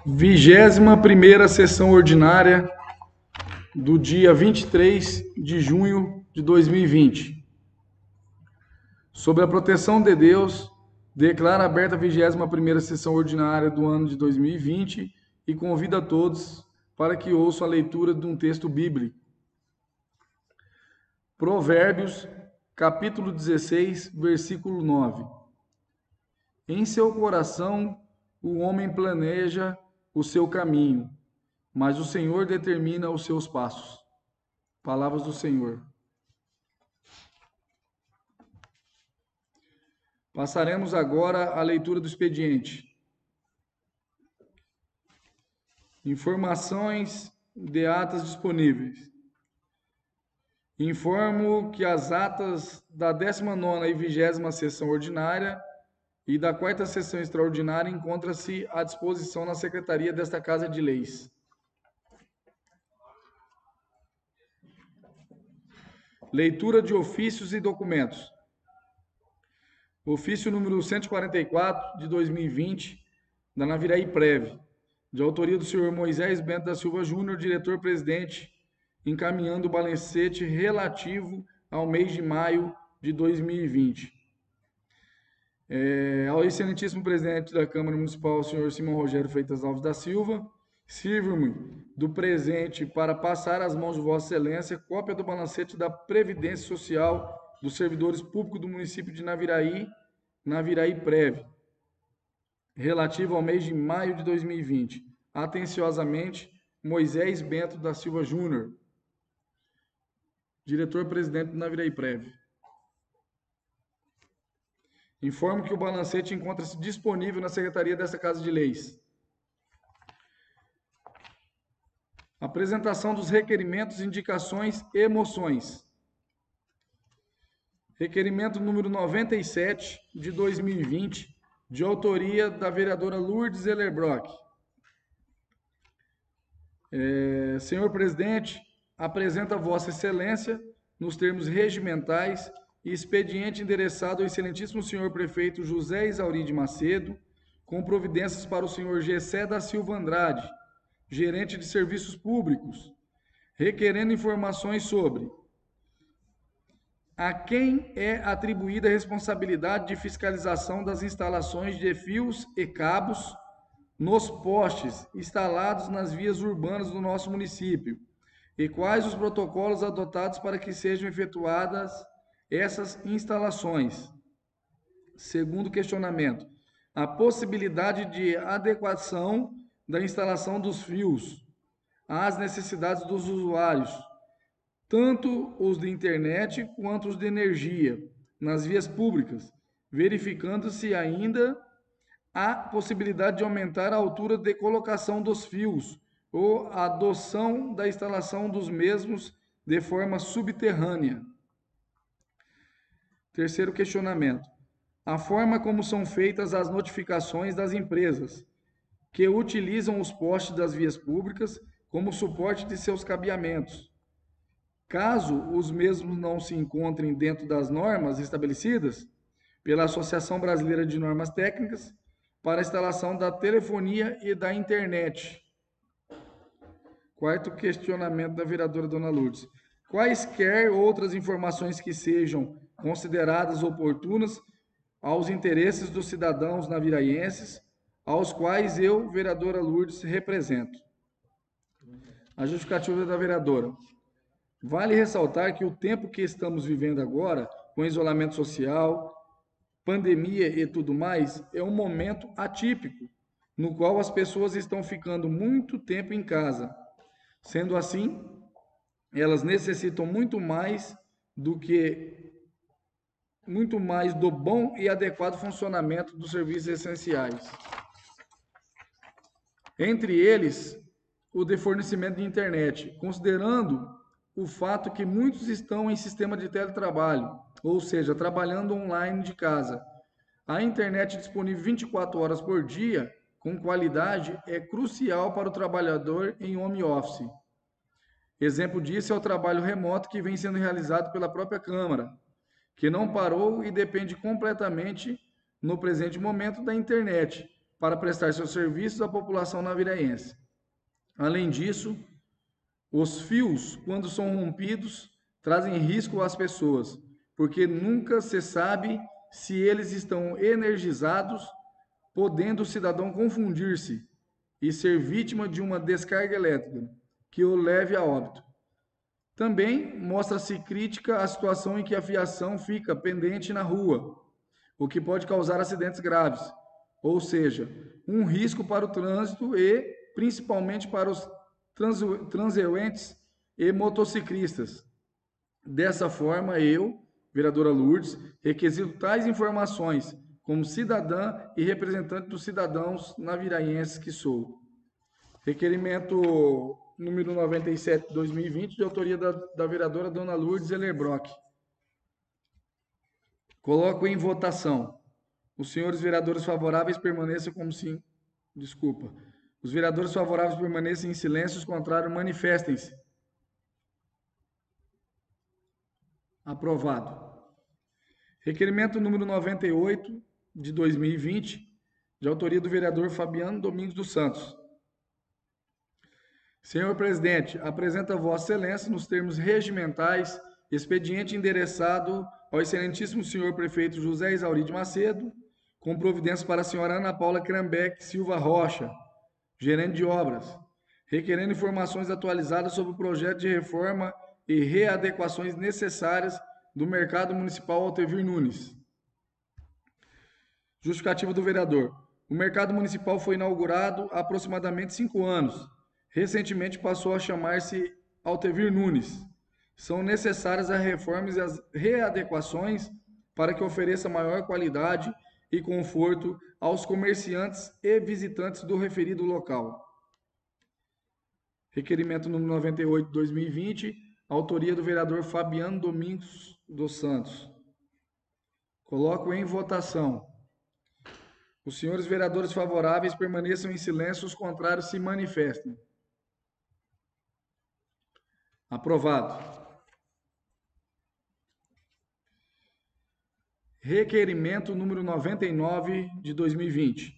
21ª sessão ordinária do dia 23 de junho de 2020. Sobre a proteção de Deus, declara aberta a 21ª sessão ordinária do ano de 2020 e convida a todos para que ouçam a leitura de um texto bíblico. Provérbios, capítulo 16, versículo 9. Em seu coração o homem planeja o seu caminho, mas o Senhor determina os seus passos. Palavras do Senhor. Passaremos agora à leitura do expediente. Informações de atas disponíveis. Informo que as atas da 19ª e 20ª sessão ordinária e da 4ª sessão extraordinária encontram-se à disposição na secretaria desta Casa de Leis. Leitura de ofícios e documentos. Ofício número 144 de 2020, da Naviraí Prev, de autoria do senhor Moisés Bento da Silva Júnior, diretor-presidente, encaminhando o balancete relativo ao mês de maio de 2020. Ao excelentíssimo presidente da Câmara Municipal, senhor Simão Rogério Freitas Alves da Silva, sirvo-me do presente para passar às mãos de Vossa Excelência cópia do balancete da Previdência Social dos servidores públicos do município de Naviraí, Naviraí Prev, relativo ao mês de maio de 2020. Atenciosamente, Moisés Bento da Silva Júnior, diretor-presidente do Naviraí Prev. Informo que o balancete encontra-se disponível na secretaria desta Casa de Leis. Apresentação dos requerimentos, indicações e moções. Requerimento número 97 de 2020, de autoria da vereadora Lourdes Ellerbrock. Senhor presidente, apresenta a Vossa Excelência, nos termos regimentais, expediente endereçado ao excelentíssimo senhor prefeito José Isauri de Macedo, com providências para o senhor Gessé da Silva Andrade, gerente de serviços públicos, requerendo informações sobre a quem é atribuída a responsabilidade de fiscalização das instalações de fios e cabos nos postes instalados nas vias urbanas do nosso município e quais os protocolos adotados para que sejam efetuadas essas instalações. Segundo questionamento, a possibilidade de adequação da instalação dos fios às necessidades dos usuários, tanto os de internet quanto os de energia, nas vias públicas, verificando se ainda há possibilidade de aumentar a altura de colocação dos fios ou a adoção da instalação dos mesmos de forma subterrânea. Terceiro questionamento, a forma como são feitas as notificações das empresas que utilizam os postes das vias públicas como suporte de seus cabeamentos. Caso os mesmos não se encontrem dentro das normas estabelecidas pela Associação Brasileira de Normas Técnicas para a instalação da telefonia e da internet. Quarto questionamento da vereadora Dona Lourdes. Quaisquer outras informações que sejam consideradas oportunas aos interesses dos cidadãos naviraienses, aos quais eu, vereadora Lourdes, represento. A justificativa da vereadora. Vale ressaltar que o tempo que estamos vivendo agora, com isolamento social, pandemia e tudo mais, é um momento atípico, no qual as pessoas estão ficando muito tempo em casa. Sendo assim, elas necessitam muito mais do bom e adequado funcionamento dos serviços essenciais. Entre eles, o de fornecimento de internet, considerando o fato que muitos estão em sistema de teletrabalho, ou seja, trabalhando online de casa. A internet disponível 24 horas por dia, com qualidade, é crucial para o trabalhador em home office. Exemplo disso é o trabalho remoto que vem sendo realizado pela própria Câmara, que não parou e depende completamente, no presente momento, da internet, para prestar seus serviços à população naviraense. Além disso, os fios, quando são rompidos, trazem risco às pessoas, porque nunca se sabe se eles estão energizados, podendo o cidadão confundir-se e ser vítima de uma descarga elétrica, que o leve a óbito. Também mostra-se crítica à situação em que a fiação fica pendente na rua, o que pode causar acidentes graves, ou seja, um risco para o trânsito e principalmente para os transeuntes e motociclistas. Dessa forma, eu, vereadora Lourdes, requisito tais informações como cidadã e representante dos cidadãos naviraenses que sou. Requerimento número 97 de 2020, de autoria da vereadora Dona Lourdes Ellerbrock. Coloco em votação. Os senhores vereadores favoráveis permaneçam como sim. Desculpa. Os vereadores favoráveis permaneçam em silêncio, os contrários manifestem-se. Aprovado. Requerimento número 98 de 2020, de autoria do vereador Fabiano Domingos dos Santos. Senhor presidente, apresenta a Vossa Excelência, nos termos regimentais, expediente endereçado ao excelentíssimo senhor prefeito José Isauri de Macedo, com providências para a senhora Ana Paula Krambeck Silva Rocha, gerente de obras, requerendo informações atualizadas sobre o projeto de reforma e readequações necessárias do mercado municipal Altevir Nunes. Justificativa do vereador. O mercado municipal foi inaugurado há aproximadamente 5 anos. Recentemente passou a chamar-se Altevir Nunes. São necessárias as reformas e as readequações para que ofereça maior qualidade e conforto aos comerciantes e visitantes do referido local. Requerimento número 98 de 2020, autoria do vereador Fabiano Domingos dos Santos. Coloco em votação. Os senhores vereadores favoráveis permaneçam em silêncio, os contrários se manifestem. Aprovado. Requerimento número 99 de 2020.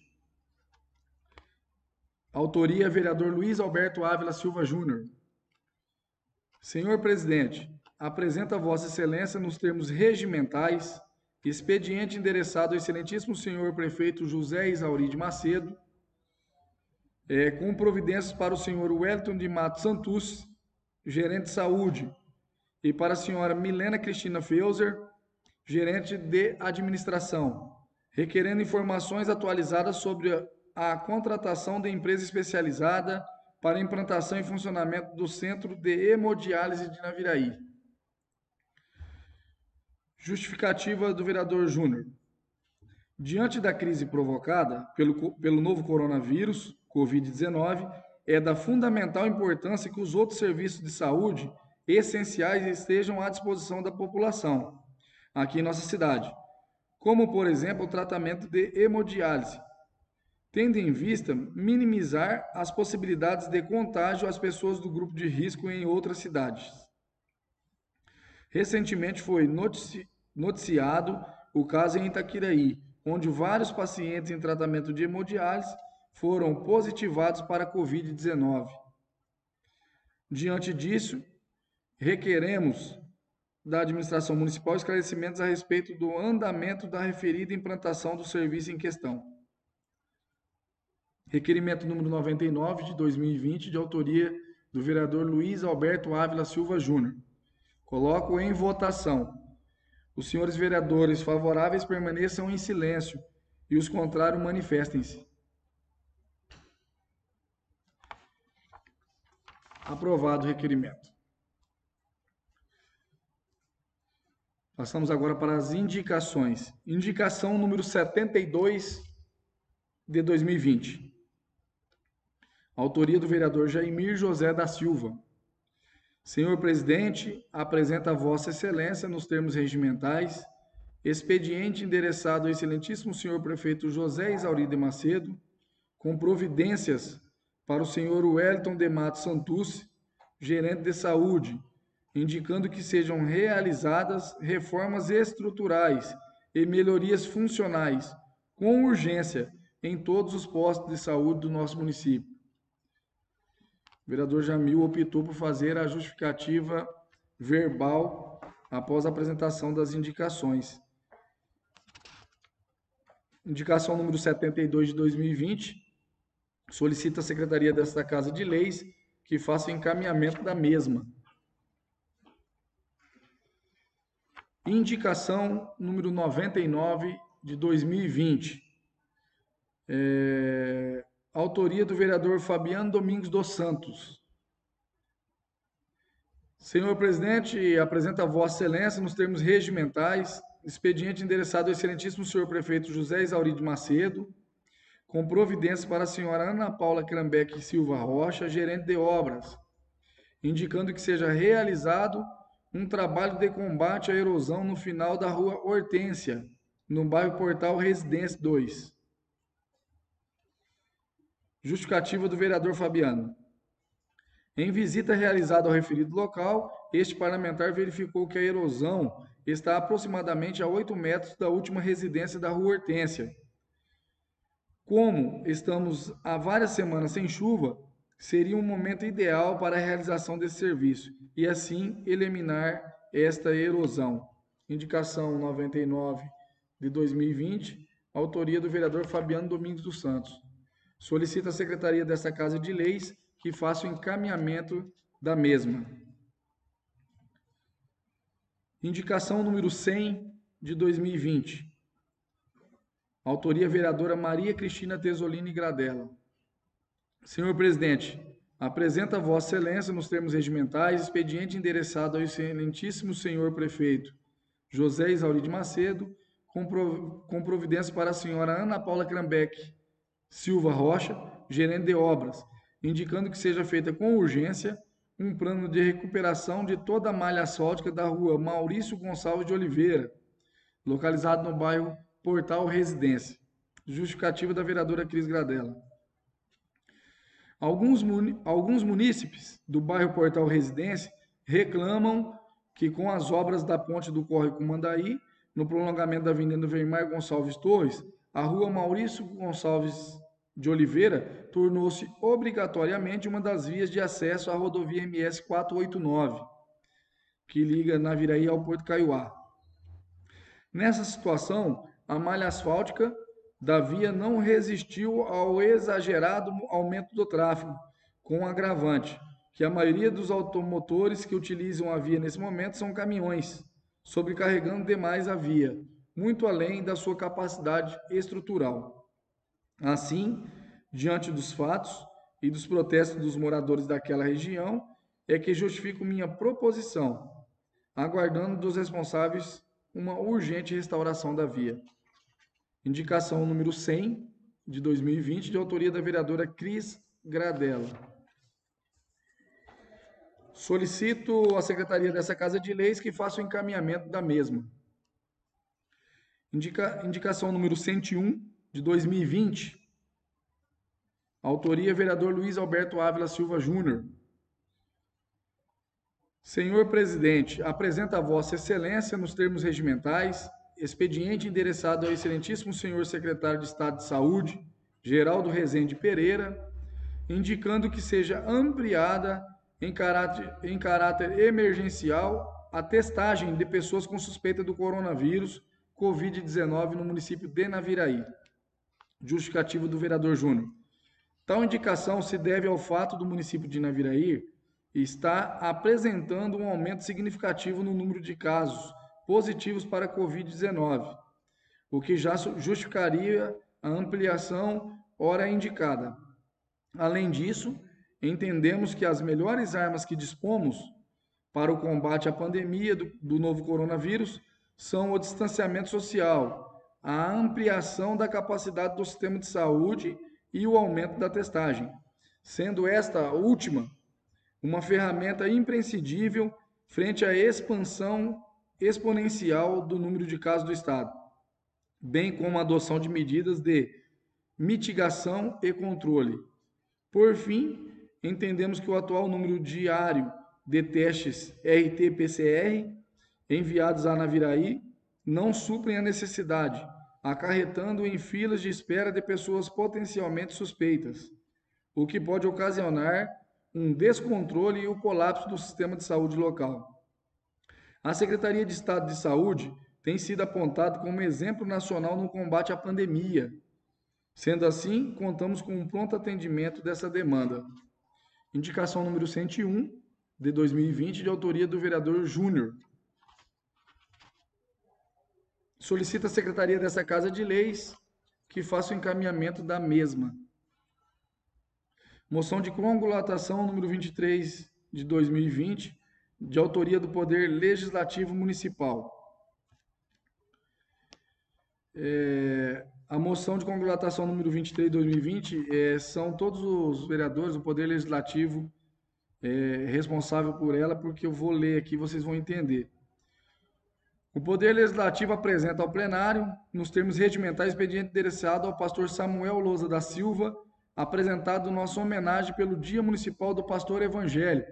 Autoria, vereador Luiz Alberto Ávila Silva Júnior. Senhor presidente, apresenta a Vossa Excelência, nos termos regimentais, expediente endereçado ao excelentíssimo senhor prefeito José Isauri de Macedo, com providências para o senhor Wellington de Matos Santus, gerente de saúde, e para a senhora Milena Cristina Feuser, gerente de administração, requerendo informações atualizadas sobre a contratação de empresa especializada para implantação e funcionamento do Centro de Hemodiálise de Naviraí. Justificativa do vereador Júnior. Diante da crise provocada pelo novo coronavírus, Covid-19, é da fundamental importância que os outros serviços de saúde essenciais estejam à disposição da população, aqui em nossa cidade, como, por exemplo, o tratamento de hemodiálise, tendo em vista minimizar as possibilidades de contágio às pessoas do grupo de risco em outras cidades. Recentemente foi noticiado o caso em Itaquiraí, onde vários pacientes em tratamento de hemodiálise foram positivados para a Covid-19. Diante disso, requeremos da administração municipal esclarecimentos a respeito do andamento da referida implantação do serviço em questão. Requerimento número 99 de 2020, de autoria do vereador Luiz Alberto Ávila Silva Júnior. Coloco em votação. Os senhores vereadores favoráveis permaneçam em silêncio e os contrários manifestem-se. Aprovado o requerimento. Passamos agora para as indicações. Indicação número 72 de 2020. Autoria do vereador Jaimir José da Silva. Senhor presidente, apresenta a Vossa Excelência, nos termos regimentais, expediente endereçado ao excelentíssimo senhor prefeito José Isauri de Macedo, com providências para o senhor Wellington de Matos Santus, gerente de saúde, indicando que sejam realizadas reformas estruturais e melhorias funcionais, com urgência, em todos os postos de saúde do nosso município. O vereador Jamil optou por fazer a justificativa verbal após a apresentação das indicações. Indicação número 72 de 2020, solicita a Secretaria desta Casa de Leis que faça o encaminhamento da mesma. Indicação número 99 de 2020, autoria do vereador Fabiano Domingos dos Santos. Senhor presidente, apresenta a Vossa Excelência, nos termos regimentais, expediente endereçado ao excelentíssimo senhor prefeito José Isauri de Macedo, com providências para a senhora Ana Paula Crambeck Silva Rocha, gerente de obras, indicando que seja realizado um trabalho de combate à erosão no final da rua Hortência, no bairro Portal Residência 2. Justificativa do vereador Fabiano. Em visita realizada ao referido local, este parlamentar verificou que a erosão está aproximadamente a 8 metros da última residência da rua Hortência. Como estamos há várias semanas sem chuva, seria um momento ideal para a realização desse serviço e assim eliminar esta erosão. Indicação 99 de 2020, autoria do vereador Fabiano Domingos dos Santos. Solicita a Secretaria desta Casa de Leis que faça o encaminhamento da mesma. Indicação número 100 de 2020. Autoria vereadora Maria Cristina Tesolini Gradella. Senhor presidente, apresenta a Vossa Excelência, nos termos regimentais, expediente endereçado ao excelentíssimo senhor prefeito José Isauri de Macedo, com providência para a senhora Ana Paula Crambeck Silva Rocha, gerente de obras, indicando que seja feita com urgência um plano de recuperação de toda a malha asfáltica da rua Maurício Gonçalves de Oliveira, localizado no bairro Portal Residência. Justificativa da vereadora Cris Gradella. Alguns munícipes do bairro Portal Residência reclamam que com as obras da ponte do Córrego Cumandaí, no prolongamento da Avenida Weimar Gonçalves Torres, a rua Maurício Gonçalves de Oliveira tornou-se obrigatoriamente uma das vias de acesso à rodovia MS 489, que liga Naviraí ao Porto Caiuá. Nessa situação, a malha asfáltica da via não resistiu ao exagerado aumento do tráfego, com um agravante, que a maioria dos automotores que utilizam a via nesse momento são caminhões, sobrecarregando demais a via, muito além da sua capacidade estrutural. Assim, diante dos fatos e dos protestos dos moradores daquela região, é que justifico minha proposição, aguardando dos responsáveis uma urgente restauração da via. Indicação número 100 de 2020, de autoria da vereadora Cris Gradella. Solicito à Secretaria dessa Casa de Leis que faça o encaminhamento da mesma. Indicação número 101 de 2020, autoria vereador Luiz Alberto Ávila Silva Júnior. Senhor presidente, apresenta a Vossa Excelência, nos termos regimentais, expediente endereçado ao excelentíssimo senhor secretário de Estado de Saúde, Geraldo Rezende Pereira, indicando que seja ampliada em caráter emergencial a testagem de pessoas com suspeita do coronavírus Covid-19 no município de Naviraí. Justificativo do vereador Júnior. Tal indicação se deve ao fato do município de Naviraí estar apresentando um aumento significativo no número de casos positivos para a Covid-19, o que já justificaria a ampliação ora indicada. Além disso, entendemos que as melhores armas que dispomos para o combate à pandemia do novo coronavírus são o distanciamento social, a ampliação da capacidade do sistema de saúde e o aumento da testagem, sendo esta última uma ferramenta imprescindível frente à expansão exponencial do número de casos do Estado, bem como a adoção de medidas de mitigação e controle. Por fim, entendemos que o atual número diário de testes RT-PCR enviados a Naviraí não suprem a necessidade, acarretando em filas de espera de pessoas potencialmente suspeitas, o que pode ocasionar um descontrole e o colapso do sistema de saúde local. A Secretaria de Estado de Saúde tem sido apontada como exemplo nacional no combate à pandemia. Sendo assim, contamos com um pronto atendimento dessa demanda. Indicação número 101, de 2020, de autoria do vereador Júnior. Solicita a Secretaria dessa Casa de Leis que faça o encaminhamento da mesma. Moção de congulatação número 23, de 2020, de autoria do Poder Legislativo Municipal. A moção de congulatação número 23 de 2020 são todos os vereadores do Poder Legislativo responsável por ela, porque eu vou ler aqui, vocês vão entender. O Poder Legislativo apresenta ao plenário, nos termos regimentais, expediente endereçado ao pastor Samuel Lousa da Silva, apresentado nossa homenagem pelo Dia Municipal do Pastor Evangélico.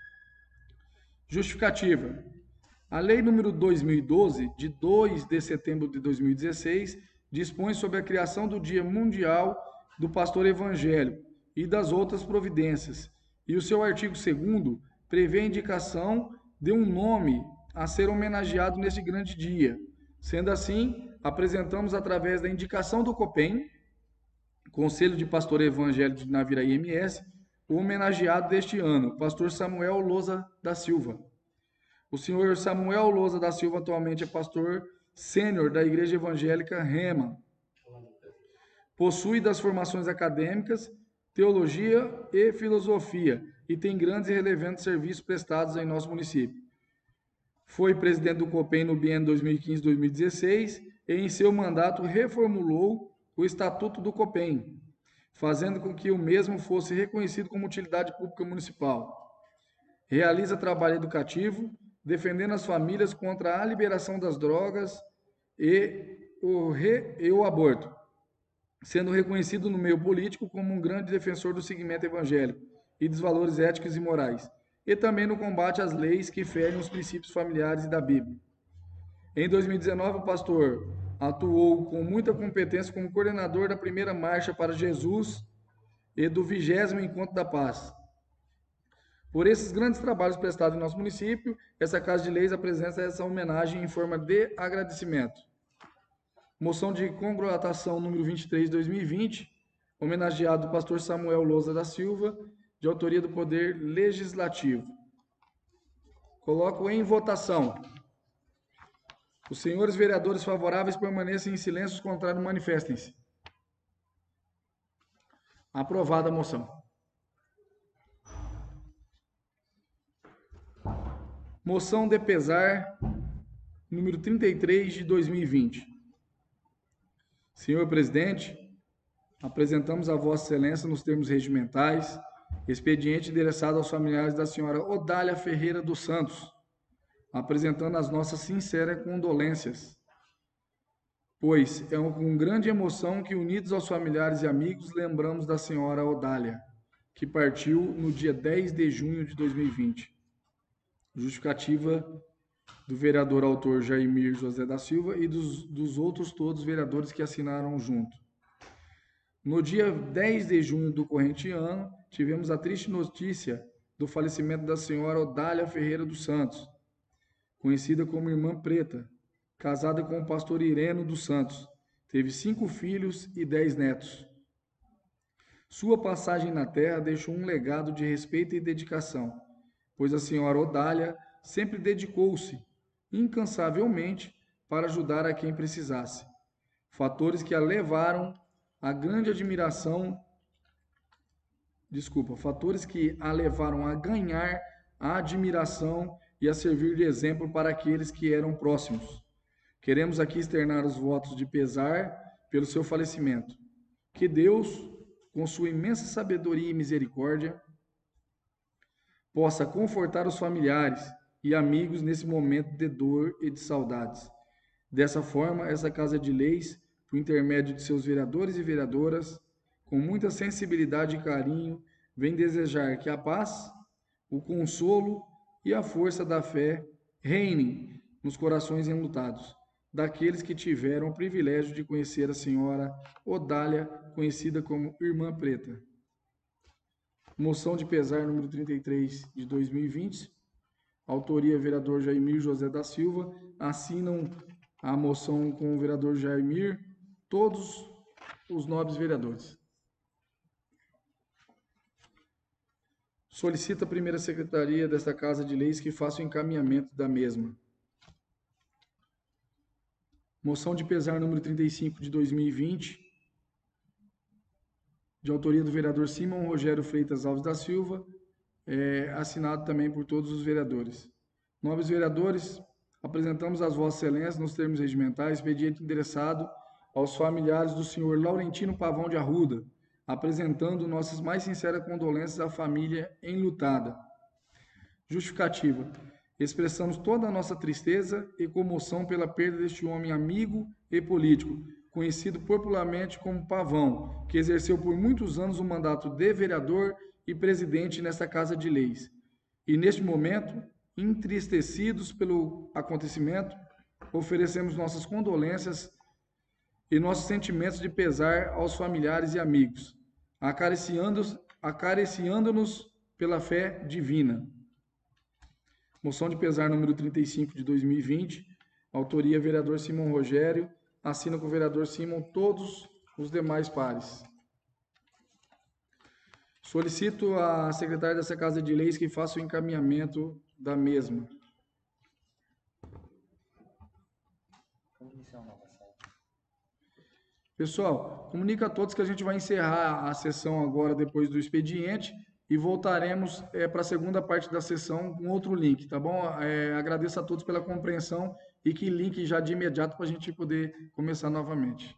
Justificativa. A Lei número 2012, de 2 de setembro de 2016, dispõe sobre a criação do Dia Mundial do Pastor Evangélico e das outras providências, e o seu artigo 2º prevê a indicação de um nome a ser homenageado neste grande dia. Sendo assim, apresentamos através da indicação do COPEM, Conselho de Pastor Evangélico de Naviraí MS, o homenageado deste ano, pastor Samuel Lousa da Silva. O senhor Samuel Lousa da Silva atualmente é pastor sênior da Igreja Evangélica Rema. Possui das formações acadêmicas, teologia e filosofia e tem grandes e relevantes serviços prestados em nosso município. Foi presidente do COPEM no biênio 2015-2016 e em seu mandato reformulou o Estatuto do COPEM, fazendo com que o mesmo fosse reconhecido como utilidade pública municipal. Realiza trabalho educativo, defendendo as famílias contra a liberação das drogas e o aborto, sendo reconhecido no meio político como um grande defensor do segmento evangélico e dos valores éticos e morais, e também no combate às leis que ferem os princípios familiares e da Bíblia. Em 2019, o pastor atuou com muita competência como coordenador da primeira Marcha para Jesus e do 20º Encontro da Paz. Por esses grandes trabalhos prestados em nosso município, essa Casa de Leis apresenta essa homenagem em forma de agradecimento. Moção de congratulação número 23 de 2020, homenageado o pastor Samuel Lousa da Silva, de autoria do Poder Legislativo. Coloco em votação. Os senhores vereadores favoráveis permaneçam em silêncio, os contrários manifestem-se. Aprovada a moção. Moção de pesar número 33 de 2020. Senhor presidente, apresentamos a Vossa Excelência nos termos regimentais expediente endereçado aos familiares da senhora Odália Ferreira dos Santos, apresentando as nossas sinceras condolências, pois é com grande emoção que, unidos aos familiares e amigos, lembramos da senhora Odália, que partiu no dia 10 de junho de 2020. Justificativa do vereador autor Jaimir José da Silva e dos outros todos vereadores que assinaram junto. No dia 10 de junho do corrente ano, tivemos a triste notícia do falecimento da senhora Odália Ferreira dos Santos, conhecida como Irmã Preta, casada com o pastor Ireno dos Santos. Teve 5 filhos e 10 netos. Sua passagem na terra deixou um legado de respeito e dedicação, pois a senhora Odália sempre dedicou-se incansavelmente para ajudar a quem precisasse. Fatores que a levaram a ganhar a admiração e a servir de exemplo para aqueles que eram próximos. Queremos aqui externar os votos de pesar pelo seu falecimento. Que Deus, com sua imensa sabedoria e misericórdia, possa confortar os familiares e amigos nesse momento de dor e de saudades. Dessa forma, essa Casa de Leis, por intermédio de seus vereadores e vereadoras, com muita sensibilidade e carinho, vem desejar que a paz, o consolo e a força da fé reinem nos corações enlutados, daqueles que tiveram o privilégio de conhecer a senhora Odália, conhecida como Irmã Preta. Moção de pesar número 33 de 2020, autoria vereador Jaimir José da Silva, assinam a moção com o vereador Jaimir, todos os nobres vereadores. Solicita a primeira secretaria desta Casa de Leis que faça o encaminhamento da mesma. Moção de pesar número 35 de 2020, de autoria do vereador Simão Rogério Freitas Alves da Silva, assinado também por todos os vereadores. Nobres vereadores, apresentamos às vossas excelências, nos termos regimentais, expediente endereçado aos familiares do senhor Laurentino Pavão de Arruda, apresentando nossas mais sinceras condolências à família enlutada. Justificativa. Expressamos toda a nossa tristeza e comoção pela perda deste homem amigo e político, conhecido popularmente como Pavão, que exerceu por muitos anos o mandato de vereador e presidente nesta Casa de Leis. E neste momento, entristecidos pelo acontecimento, oferecemos nossas condolências e nossos sentimentos de pesar aos familiares e amigos, acariciando-nos pela fé divina. Moção de pesar número 35 de 2020, autoria vereador Simão Rogério, assina com o vereador Simão todos os demais pares. Solicito à secretária dessa Casa de Leis que faça o encaminhamento da mesma. Pessoal, comunica a todos que a gente vai encerrar a sessão agora depois do expediente e voltaremos para a segunda parte da sessão com outro link, tá bom? Agradeço a todos pela compreensão e que link já de imediato para a gente poder começar novamente.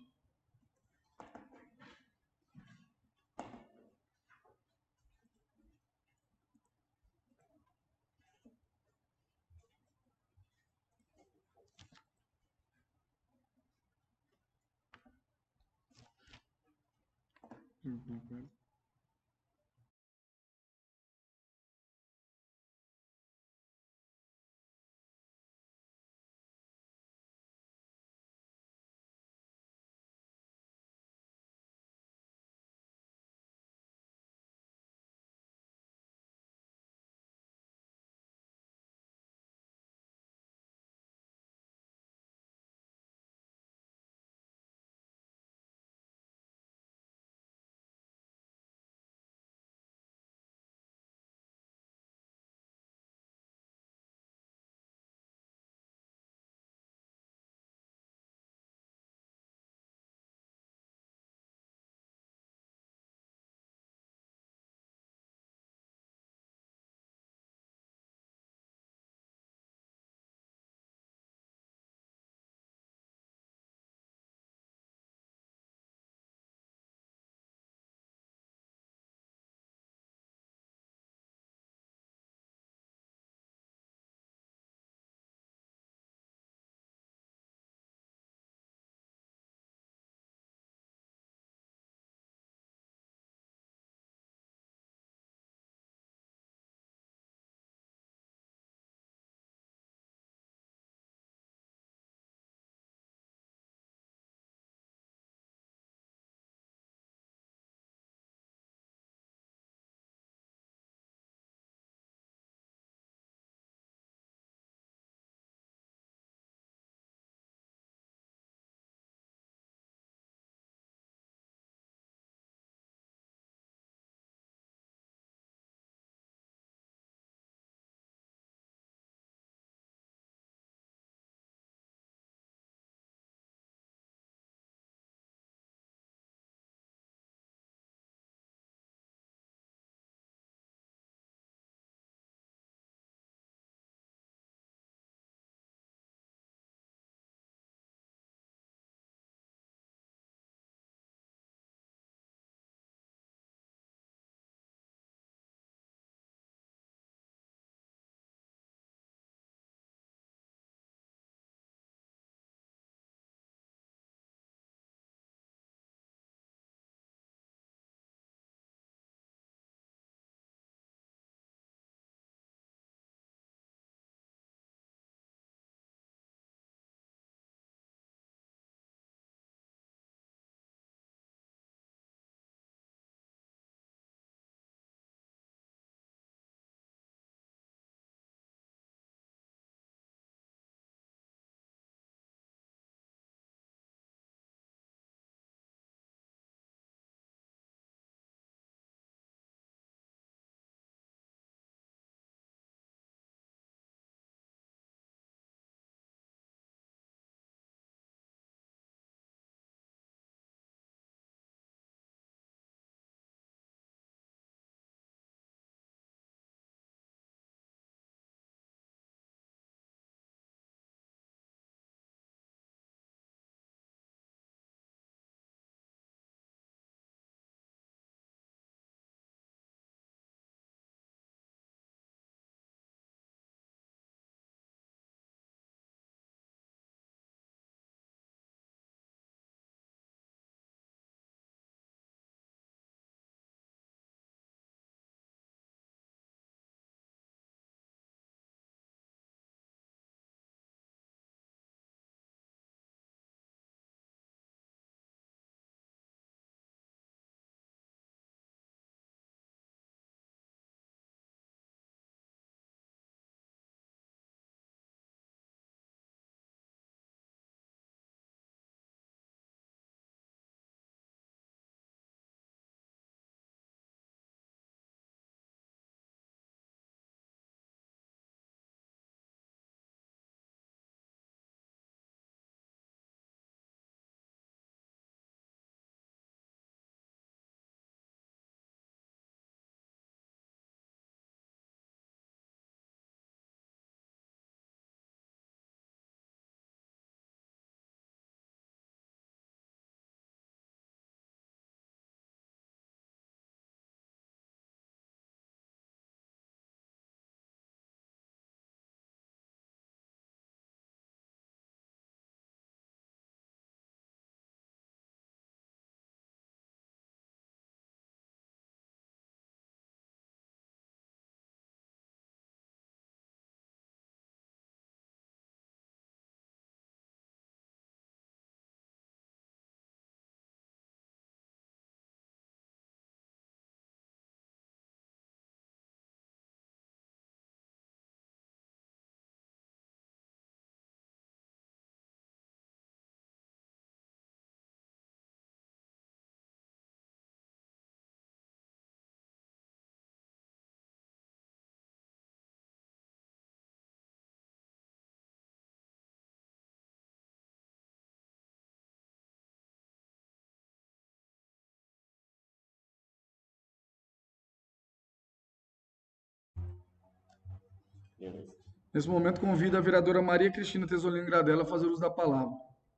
Beleza. Nesse momento, convido a vereadora Maria Cristina Tesolino Gradella a fazer uso da palavra.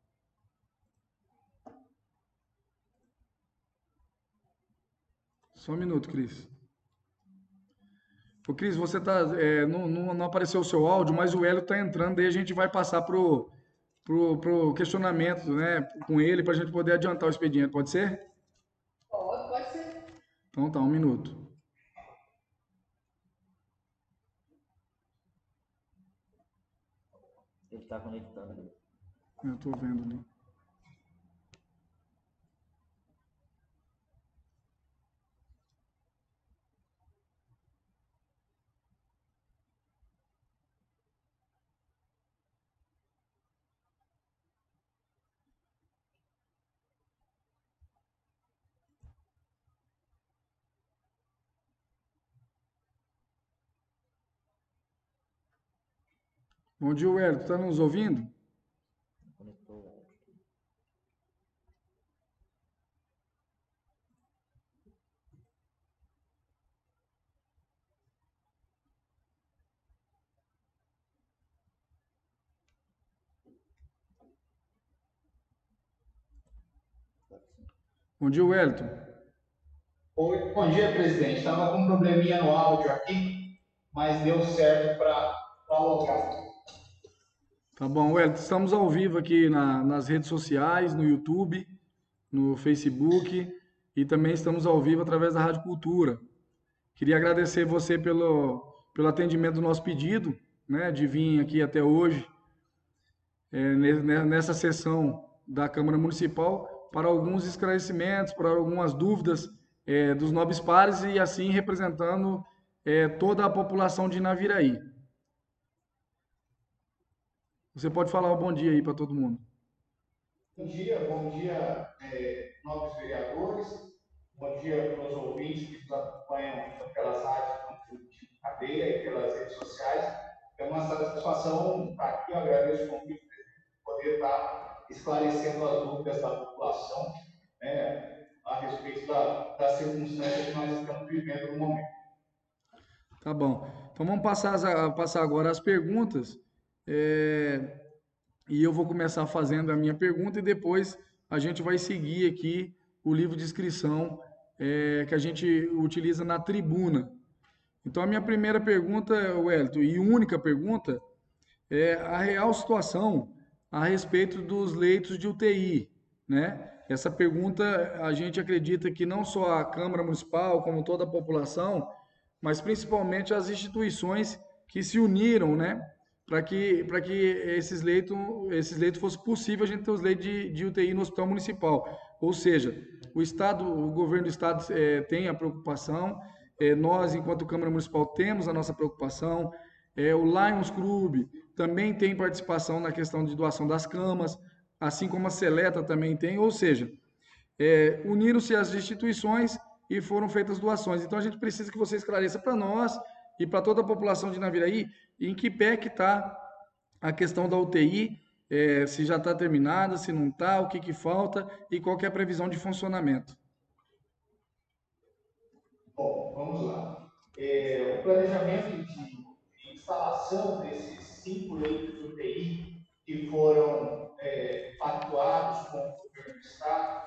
Só um minuto, Cris. Ô, Cris, você tá, não apareceu o seu áudio, mas o Hélio está entrando, daí a gente vai passar pro questionamento, né, com ele, para a gente poder adiantar o expediente. Pode ser? Pode ser. Então tá, um minuto. Ele está conectando. Eu estou vendo ali. Bom dia, Hélio. Tu tá nos ouvindo? Conectou o áudio. Bom dia, Wellington. Oi, bom dia, presidente. Estava com um probleminha no áudio aqui, mas deu certo para logar. Tá bom, Wellington. Estamos ao vivo aqui nas redes sociais, no YouTube, no Facebook e também estamos ao vivo através da Rádio Cultura. Queria agradecer você pelo atendimento do nosso pedido, né, de vir aqui até hoje, nessa sessão da Câmara Municipal, para alguns esclarecimentos, para algumas dúvidas dos nobres pares e assim representando toda a população de Naviraí. Você pode falar um bom dia aí para todo mundo. Bom dia, nobres vereadores, bom dia para os ouvintes que nos acompanham pelas rádios de cadeia e pelas redes sociais. É uma satisfação estar aqui, eu agradeço o convite de poder estar esclarecendo as dúvidas da população, né, a respeito da circunstância que nós estamos vivendo no momento. Tá bom. Então vamos passar agora as perguntas. É, e eu vou começar fazendo a minha pergunta e depois a gente vai seguir aqui o livro de inscrição que a gente utiliza na tribuna. Então a minha primeira pergunta, Wellington, e única pergunta, é a real situação a respeito dos leitos de UTI, né? Essa pergunta a gente acredita que não só a Câmara Municipal, como toda a população, mas principalmente as instituições que se uniram, né? Para que esses leitos fosse possível a gente ter os leitos de UTI no Hospital Municipal. Ou seja, o governo do Estado tem a preocupação, nós, enquanto Câmara Municipal, temos a nossa preocupação, o Lions Club também tem participação na questão de doação das camas, assim como a Seleta também tem, ou seja, uniram-se as instituições e foram feitas doações. Então a gente precisa que você esclareça para nós e para toda a população de Naviraí em que pé que está a questão da UTI, se já está terminada, se não está, o que, que falta e qual que é a previsão de funcionamento. Bom, vamos lá. O planejamento de instalação desses 5 leitos de UTI que foram pactuados com o governo do Estado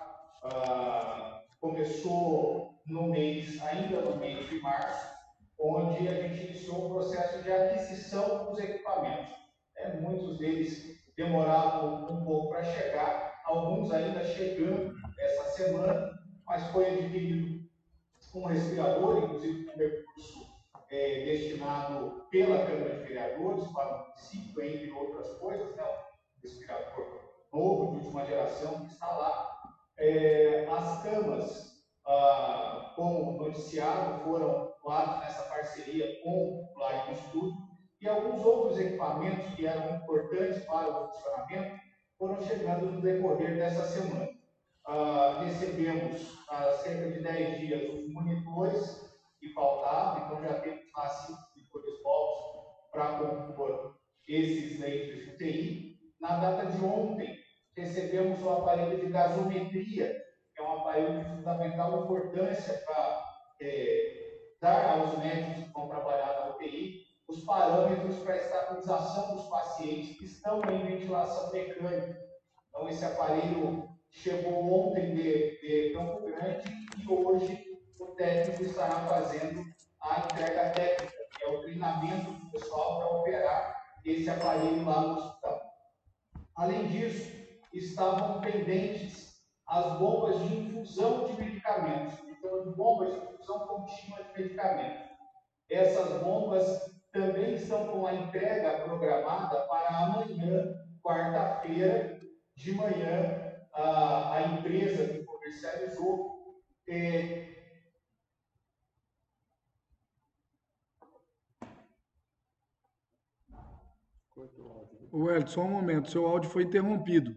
começou ainda no mês de março, onde a gente iniciou o processo de aquisição dos equipamentos. Muitos deles demoraram um pouco para chegar, alguns ainda chegando essa semana, mas foi adquirido um respirador, inclusive um recurso destinado pela Câmara de Vereadores para o município, entre outras coisas, né? Um respirador novo, de última geração, que está lá. As camas, como noticiado, foram doadas nessa parceria com o Lions Club, e alguns outros equipamentos que eram importantes para o funcionamento foram chegando no decorrer dessa semana. Recebemos há cerca de 10 dias os monitores que faltavam, então já temos lá 5 monitores novos para compor esses leitos de UTI. Na data de ontem, recebemos o aparelho de gasometria, que é um aparelho de fundamental importância para dar aos médicos que vão trabalhar na UTI os os parâmetros para a estabilização dos pacientes que estão em ventilação mecânica. Então, esse aparelho chegou ontem de Campo Grande e hoje o técnico estará fazendo a entrega técnica, que é o treinamento do pessoal para operar esse aparelho lá no hospital. Além disso, estavam pendentes as bombas de infusão de medicamentos. Então, de bombas de infusão contínua de medicamentos. Essas bombas também estão com a entrega programada para amanhã, quarta-feira, de manhã. A empresa que comercializou Wellington, só um momento, seu áudio foi interrompido.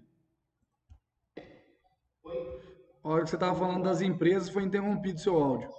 A hora que você estava falando das empresas, foi interrompido seu áudio.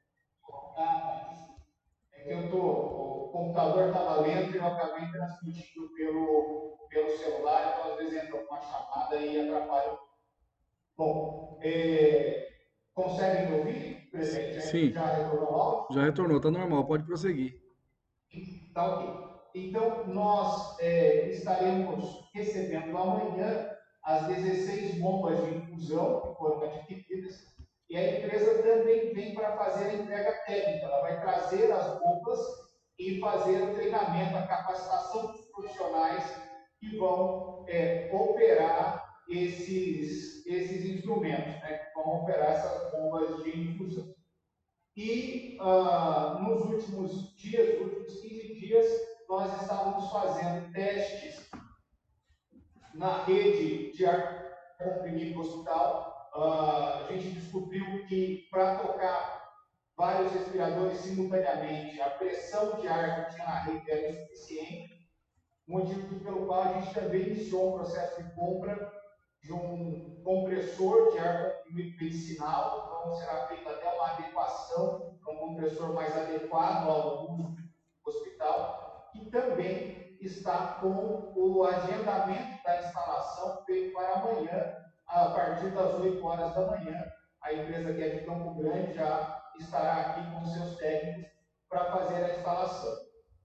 É que o computador estava lento e eu acabei transmitindo pelo celular, então às vezes entra uma chamada e atrapalha. Bom, conseguem me ouvir, presidente? Sim. Já retornou o áudio? Já retornou, está normal, pode prosseguir. Tá ok. Então, nós estaremos recebendo amanhã as 16 bombas de infusão que foram adquiridas e a empresa também vem para fazer a entrega técnica. Ela vai trazer as bombas e fazer o treinamento, a capacitação dos profissionais que vão operar esses instrumentos, né, que vão operar essas bombas de infusão. E nos últimos dias, nos últimos 15 dias, nós estávamos fazendo testes na rede de ar comprimido do hospital. A gente descobriu que para tocar vários respiradores simultaneamente, a pressão de ar que tinha na rede era insuficiente, motivo pelo qual a gente também iniciou um processo de compra de um compressor de ar comprimido medicinal. Então, será feita até uma adequação para um compressor mais adequado ao uso do hospital, e também está com o agendamento da instalação feito para amanhã, a partir das 8 horas da manhã. A empresa que é de Campo Grande já estará aqui com seus técnicos para fazer a instalação.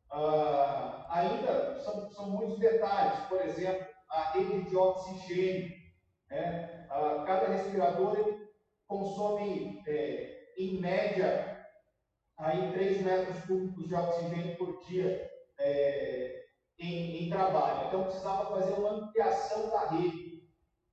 Ainda são muitos detalhes, por exemplo, a rede de oxigênio. Cada respirador ele consome, em média, aí 3 metros cúbicos de oxigênio por dia em trabalho. Então, precisava fazer uma ampliação da rede.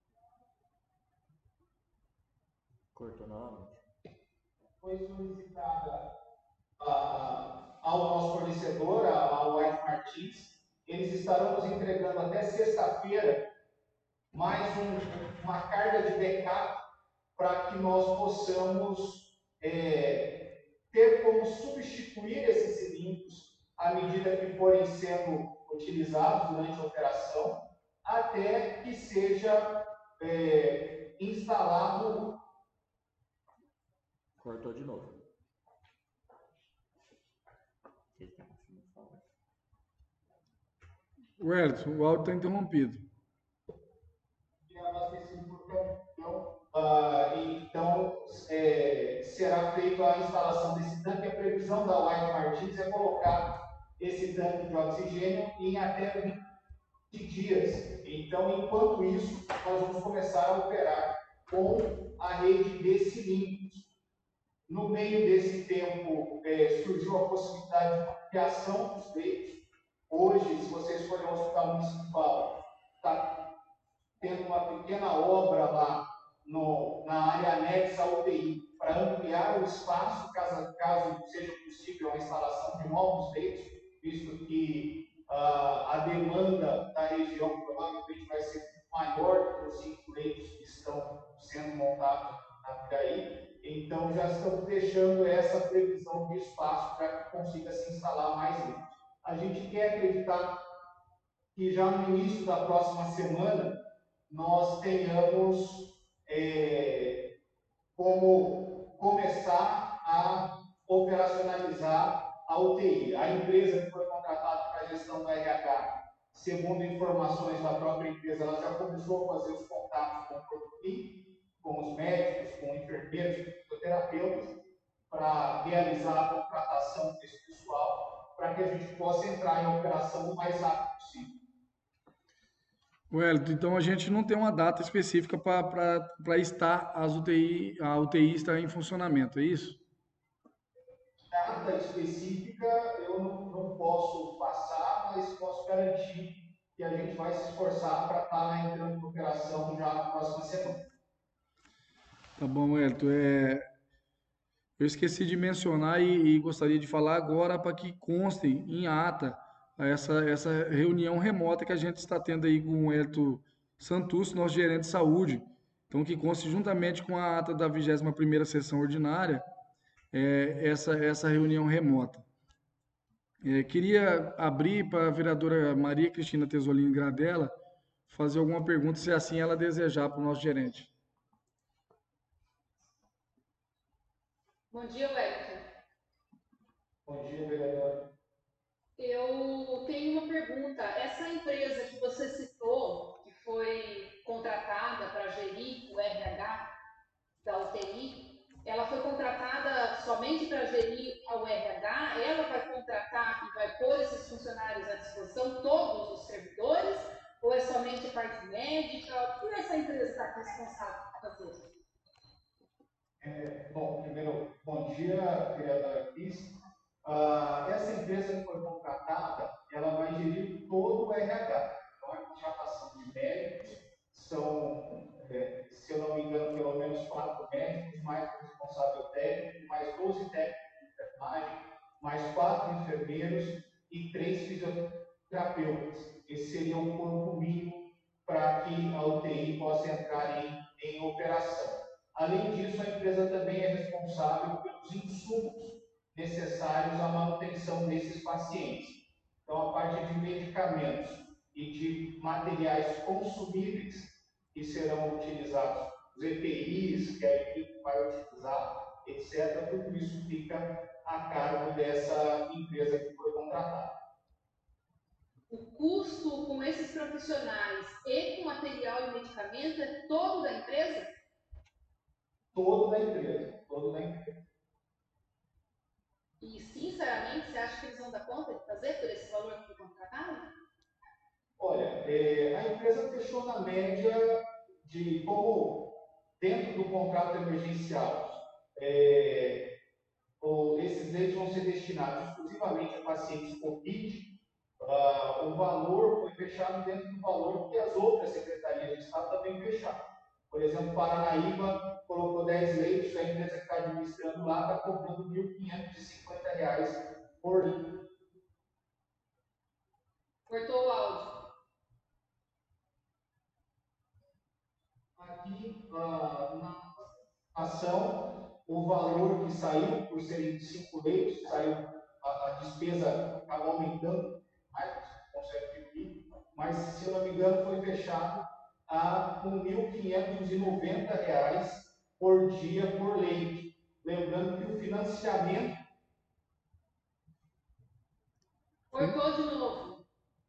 Cortou novamente. Foi solicitada ao nosso fornecedor, ao White Martins. Eles estarão nos entregando até sexta-feira mais uma carga de backup para que nós possamos ter como substituir esses cilindros à medida que forem sendo utilizados durante a operação, até que seja instalado. Cortou de novo. Wellington, o áudio está interrompido. Então, será feita a instalação desse tanque. A previsão da White Martins é colocar esse tanque de oxigênio em até 20 dias. Então, enquanto isso, nós vamos começar a operar com a rede de cilindros. No meio desse tempo, surgiu a possibilidade de ampliação dos leitos. Hoje, se vocês forem ao hospital municipal, está tendo uma pequena obra lá na área anexa à UTI para ampliar o espaço, caso seja possível a instalação de novos leitos, visto que a demanda da região provavelmente vai ser maior do que os 5 leitos que estão sendo montados na Piraí. Então, já estamos deixando essa previsão de espaço para que consiga se instalar mais leitos. A gente quer acreditar que já no início da próxima semana nós tenhamos como começar a operacionalizar a UTI. A empresa que foi contratada para a gestão do RH, segundo informações da própria empresa, ela já começou a fazer os contatos com o Profim, com os médicos, com enfermeiros, com fisioterapeutas, para realizar a contratação desse pessoal. para que a gente possa entrar em operação o mais rápido possível. Wellington, então a gente não tem uma data específica para estar a UTI estar em funcionamento, é isso? Data específica eu não posso passar, mas posso garantir que a gente vai se esforçar para estar entrando em operação já na próxima semana. Tá bom, Wellington. Eu esqueci de mencionar e gostaria de falar agora para que conste em ata essa reunião remota que a gente está tendo aí com o Wellington Santos, nosso gerente de saúde. Então, que conste juntamente com a ata da 21ª sessão ordinária, essa reunião remota. Queria abrir para a vereadora Maria Cristina Tesolini Gradella fazer alguma pergunta, se assim ela desejar, para o nosso gerente. Bom dia, Wellington. Bom dia, vereador. Eu tenho uma pergunta. Essa empresa que você citou, que foi contratada para gerir o RH da UTI, ela foi contratada somente para gerir o RH? Ela vai contratar e vai pôr esses funcionários à disposição, todos os servidores? Ou é somente a parte médica? O que essa empresa está responsável por fazer? Bom, primeiro, bom dia, vereadora Cris. Essa empresa que foi contratada, ela vai gerir todo o RH. Então, a contratação de médicos são, se eu não me engano, pelo menos 4 médicos, mais o responsável técnico, mais 12 técnicos de enfermagem, mais 4 enfermeiros e 3 fisioterapeutas. Esse seria o corpo mínimo para que a UTI possa entrar em operação. Além disso, a empresa também é responsável pelos insumos necessários à manutenção desses pacientes. Então, a parte de medicamentos e de materiais consumíveis que serão utilizados, os EPIs que a equipe vai utilizar, etc., tudo isso fica a cargo dessa empresa que foi contratada. O custo com esses profissionais e com material e medicamento é todo da empresa? Todo da empresa, todo da empresa. E, sinceramente, você acha que eles vão dar conta de fazer por esse valor que foi contratado? Olha, a empresa fechou na média de como dentro do contrato emergencial, esses leitos vão ser destinados exclusivamente a pacientes COVID. O valor foi fechado dentro do valor que as outras secretarias de Estado também fecharam. Por exemplo, Paranaíba colocou 10 leitos, a empresa que está administrando lá está cobrando R$ 1.550 por leito. Cortou o áudio. Aqui, na ação, o valor que saiu, por serem 5 leitos, saiu, a despesa acabou aumentando, mais você consegue dividir, mas, se eu não me engano, foi fechado a R$ 1.590 por dia por leito. Lembrando que o financiamento. Cortou de novo.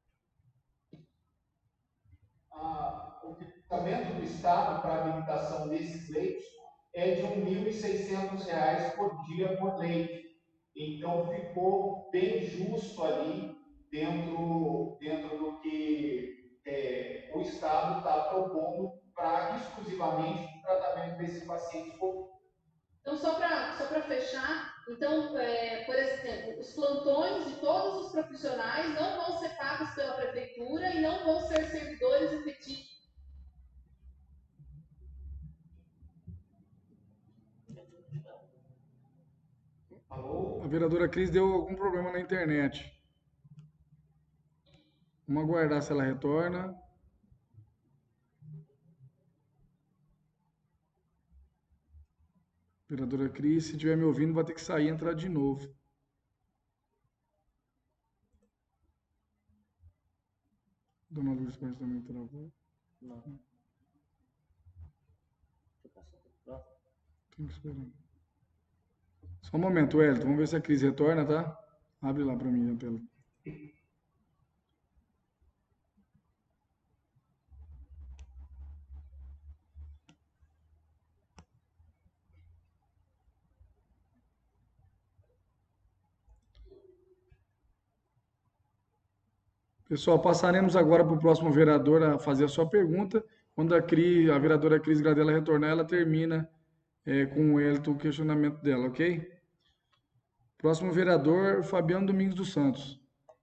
O financiamento do Estado para a habilitação desses leitos é de R$ 1.600 por dia por leito. Então, ficou bem justo ali dentro do que o Estado está propondo para exclusivamente o tratamento desses pacientes COVID. Então, só para fechar, então, por exemplo, os plantões de todos os profissionais não vão ser pagos pela prefeitura e não vão ser servidores efetivos. Alô? A vereadora Cris deu algum problema na internet. Vamos aguardar se ela retorna. Vereadora Cris, se estiver me ouvindo, vai ter que sair e entrar de novo. Dona Lourdes parece também travou. Não. Deixa eu passar aqui. Pronto. Tem que esperar. Só um momento, Wellington. Vamos ver se a Cris retorna, tá? Abre lá para mim a tela. Pessoal, passaremos agora para o próximo vereador a fazer a sua pergunta. Quando a vereadora Cris Gradella retornar, ela termina com o Hélito o questionamento dela, ok? Próximo vereador, Fabiano Domingos dos Santos.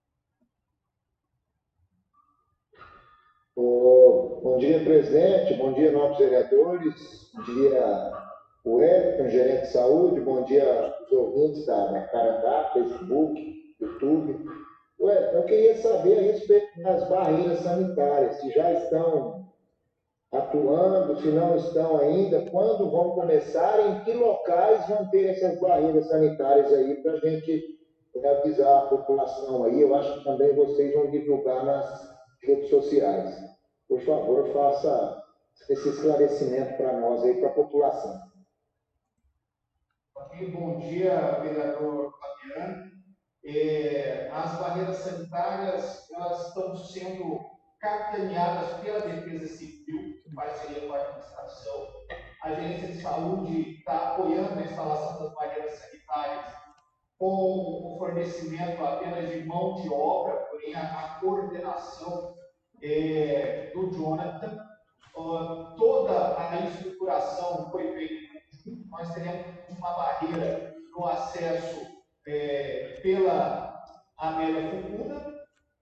Bom dia, presidente. Bom dia, novos vereadores. Bom dia, o Wellington, gerente de saúde. Bom dia aos ouvintes da Carandá, Facebook, YouTube. Eu queria saber a respeito das barreiras sanitárias, se já estão atuando, se não estão ainda, quando vão começar, em que locais vão ter essas barreiras sanitárias aí, para a gente avisar a população aí. Eu acho que também vocês vão divulgar nas redes sociais. Por favor, faça esse esclarecimento para nós aí, para a população. Ok, bom dia, vereador Fabiano. As barreiras sanitárias, elas estão sendo capitaneadas pela Defesa Civil, em parceria com a administração. A Agência de Saúde está apoiando a instalação das barreiras sanitárias com o fornecimento apenas de mão de obra, porém a coordenação do Jonathan. Toda a estruturação foi feita. Nós teremos uma barreira no acesso pela Amélia Fucuna,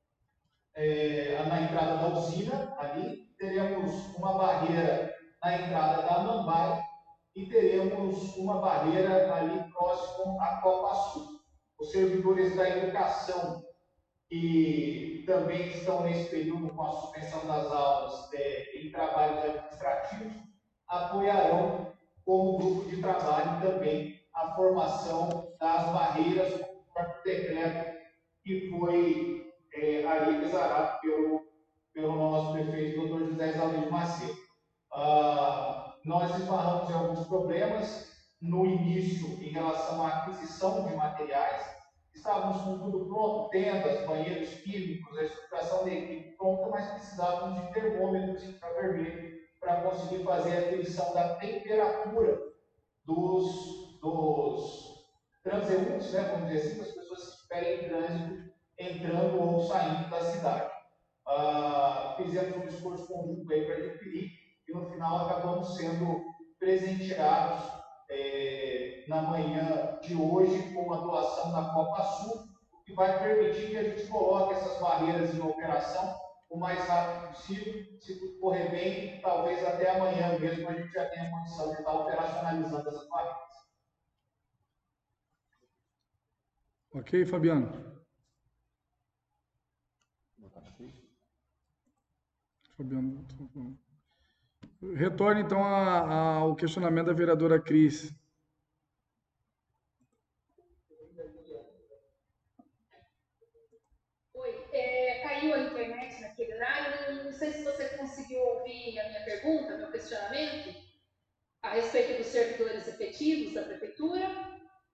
na entrada da usina, ali. Teremos uma barreira na entrada da Mambai e teremos uma barreira ali próximo à Copa Sul. Os servidores da educação, que também estão nesse período com a suspensão das aulas em trabalhos administrativos, apoiarão como grupo de trabalho também a formação das barreiras conforme o decreto que foi ali exarado pelo nosso prefeito, Dr. José Exaudino Macedo. Nós esbarramos em alguns problemas no início em relação à aquisição de materiais. Estávamos com tudo pronto, tendas, banheiros químicos, a estruturação da equipe pronta, mas precisávamos de termômetros infravermelho para conseguir fazer a medição da temperatura dos transeuntes, né, vamos dizer assim, das pessoas que estiverem em trânsito, entrando ou saindo da cidade. Fizemos um esforço conjunto aí para adquirir e no final acabamos sendo presenteados na manhã de hoje com a doação da Copa Sul, o que vai permitir que a gente coloque essas barreiras em operação o mais rápido possível. Se tudo correr bem, talvez até amanhã mesmo a gente já tenha condição de estar operacionalizando essas barreiras. Ok, Fabiano? Fabiano. Retorne, então, ao questionamento da vereadora Cris. Oi, caiu a internet naquele horário, não sei se você conseguiu ouvir a minha pergunta, meu questionamento, a respeito dos servidores efetivos da prefeitura.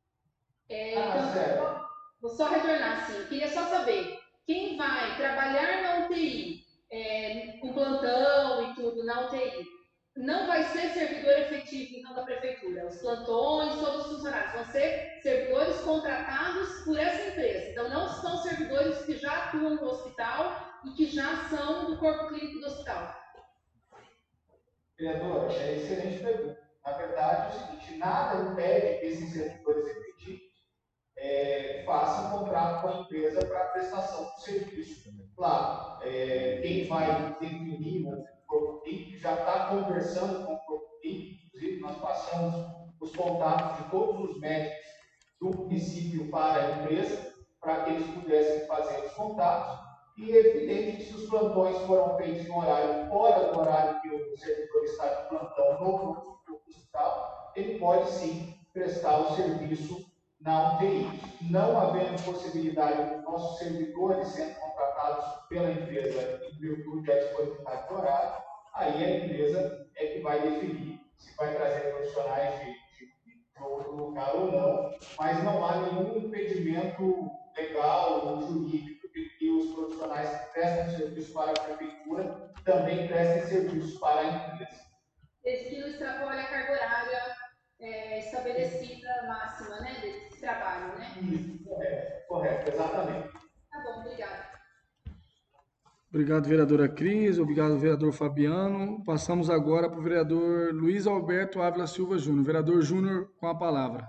Então, vou só retornar, assim, eu queria só saber, quem vai trabalhar na UTI, com plantão e tudo na UTI, não vai ser servidor efetivo, então, da prefeitura. Os plantões, todos os funcionários vão ser servidores contratados por essa empresa. Então, não são servidores que já atuam no hospital e que já são do corpo clínico do hospital. Vereadora, excelente pergunta. Na verdade, é o seguinte, nada impede que esses servidores efetivos façam um contrato com a empresa para prestação do serviço. Claro, quem vai definir o corpo clínico já está conversando com o corpo clínico, inclusive nós passamos os contatos de todos os médicos do município para a empresa, para que eles pudessem fazer os contatos. E é evidente que se os plantões foram feitos no horário fora do horário que o servidor está de plantão no hospital, ele pode sim prestar o serviço na UTI. Não havendo possibilidade dos nossos servidores sendo contratados pela empresa em virtude da disponibilidade do horário, aí a empresa é que vai definir se vai trazer profissionais de outro lugar ou não, mas não há nenhum impedimento legal ou jurídico de que os profissionais que prestam serviço para a prefeitura também prestem serviço para a empresa. Desde que não extrapole a carga horária estabelecida máxima, né, desse trabalho, né? Isso, correto, exatamente. Tá bom, obrigada. Obrigado, vereadora Cris. Obrigado, vereador Fabiano. Passamos agora para o vereador Luiz Alberto Ávila Silva Júnior. Vereador Júnior, com a palavra.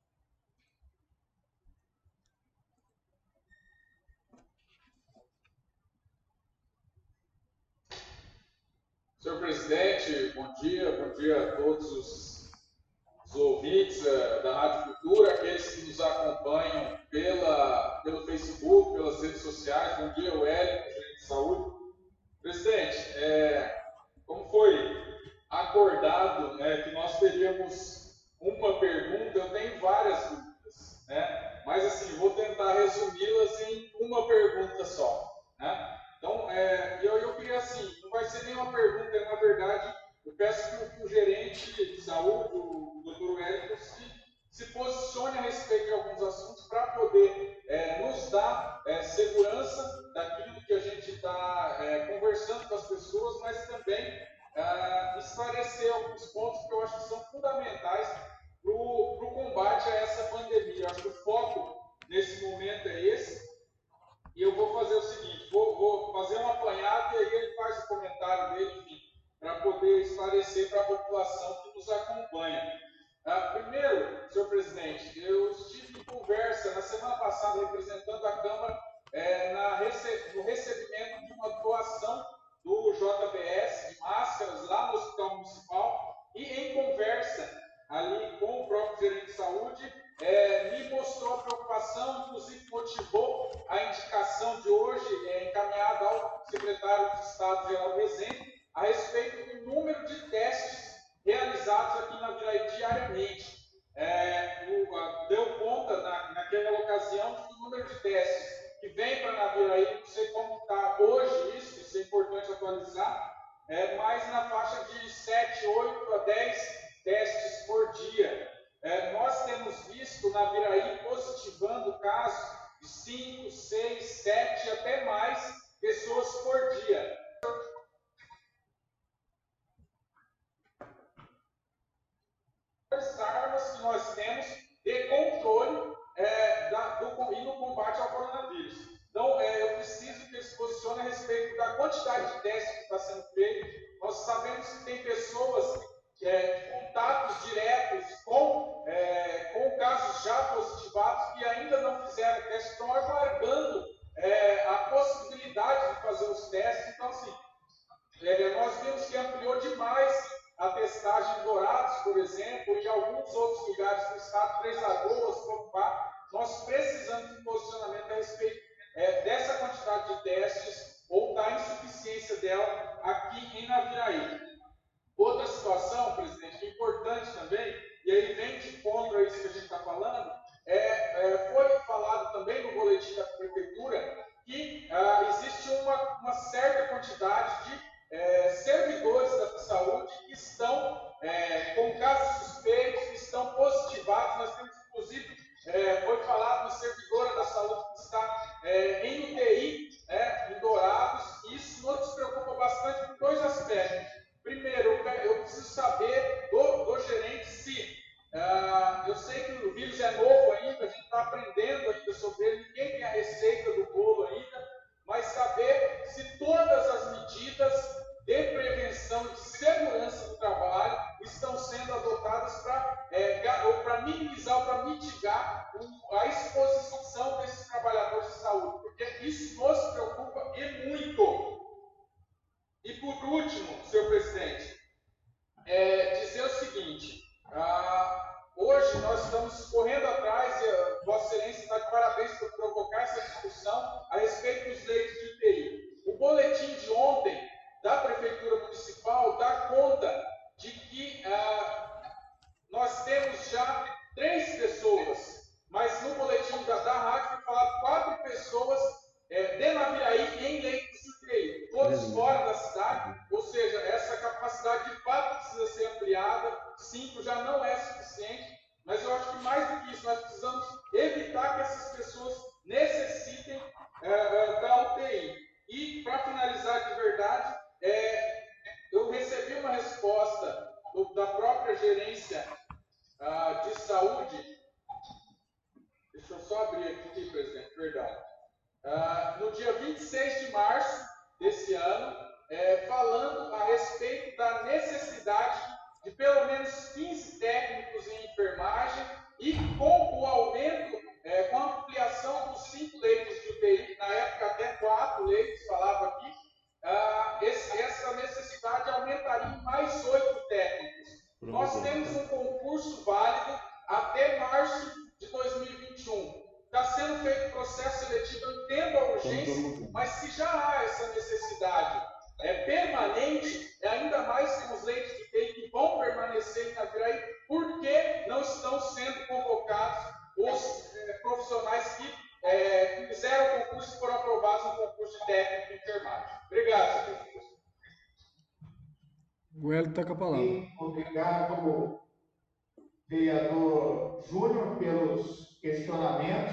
Senhor presidente, bom dia a todos os ouvintes da Rádio Cultura, aqueles que nos acompanham pelo Facebook, pelas redes sociais. Bom dia, Wellington, gerente de saúde. Presidente, como foi acordado, né, que nós teríamos uma pergunta, eu tenho várias dúvidas, né, mas assim, vou tentar resumi-las em uma pergunta só, né? Então, eu queria assim, não vai ser nenhuma pergunta, na verdade, eu peço que o gerente de saúde, o Dr. Wellington, se posicione a respeito de alguns assuntos para poder nos dar segurança daquilo que a gente está conversando com as pessoas, mas também esclarecer alguns pontos que eu acho que são fundamentais para o combate a essa pandemia. Eu acho que o foco nesse momento é esse. E eu vou fazer o seguinte, vou fazer um apanhado e aí ele faz o comentário dele, enfim, para poder esclarecer para a população que nos acompanha. Primeiro, senhor presidente, eu estive em conversa na semana passada representando a Câmara no recebimento de uma doação do JBS de máscaras lá no Hospital Municipal e em conversa ali com o próprio gerente de saúde, me mostrou a preocupação, inclusive motivou a indicação de hoje, encaminhada ao secretário de Estado, Geraldo Rezende, a respeito do número de testes realizados aqui na Viraí diariamente. Deu conta, naquela ocasião, do número de testes que vem para a Naviraí, não sei como está hoje isso é importante atualizar, mas na faixa de 7, 8 a 10 testes por dia. Nós temos visto na Viraí positivando casos de 5, 6, 7, até mais pessoas por dia. As armas que nós temos de controle e no combate ao coronavírus. Então, eu preciso que ele se posicione a respeito da quantidade de testes que está sendo feito. Nós sabemos que tem pessoas contatos diretos com casos já positivados que ainda não fizeram teste, estão aguardando a possibilidade de fazer os testes. Então, assim, nós vimos que ampliou demais a testagem em Dourados, por exemplo, e em alguns outros lugares do estado, Três Lagoas, Corumbá. Nós precisamos de posicionamento a respeito dessa quantidade de testes ou da insuficiência dela aqui em Naviraí. Outra situação, presidente, que é importante também, e aí vem de contra isso que a gente está falando, foi falado também no boletim da prefeitura que existe uma certa quantidade de servidores da saúde que estão com casos suspeitos, que estão positivados. Nós temos, inclusive, foi falado uma servidora da saúde que está em UTI, em Dourados, e isso nos preocupa bastante por dois aspectos. Primeiro, eu preciso saber do gerente se, eu sei que o vírus é novo ainda, a gente está aprendendo ainda sobre ele, ninguém tem a receita do bolo ainda, mas saber se todas as medidas de prevenção e de segurança do trabalho estão sendo adotadas para minimizar ou para mitigar a exposição desses trabalhadores de saúde, porque isso nos preocupa e muito. E por último, senhor presidente, dizer o seguinte, hoje nós estamos correndo atrás, e Vossa Excelência está de parabéns por provocar essa discussão a respeito dos leitos de UTI. O boletim de ontem da Prefeitura Municipal dá conta de que nós temos já 3 pessoas, mas no boletim da rádio foi falado 4 pessoas de Naviraí em leitos de UTI, todos fora da cidade, ou seja, essa capacidade de fato precisa ser ampliada, 5 já não é suficiente, mas eu acho que mais do que isso, nós precisamos evitar que essas pessoas necessitem da UTI. E, para finalizar de verdade, eu recebi uma resposta da própria gerência de saúde, deixa eu só abrir aqui, presidente, verdade. No dia 26 de março, desse ano, falando a respeito da necessidade de pelo menos 15 técnicos em enfermagem e com o aumento, com a ampliação dos 5 leitos de UTI, na época até 4 leitos, falava aqui, essa necessidade aumentaria em mais 8 técnicos. Nós temos um concurso válido até março de 2021. Está sendo feito processo seletivo, eu entendo a urgência, mas se já há essa necessidade permanente, ainda mais com os leitos de UTI que vão permanecer em Naviraí, por que não estão sendo convocados os profissionais que fizeram o concurso e foram aprovados no concurso de técnico de enfermagem? Obrigado, senhor presidente. O Hélio está com a palavra. Obrigado, vereador Júnior, pelos questionamentos.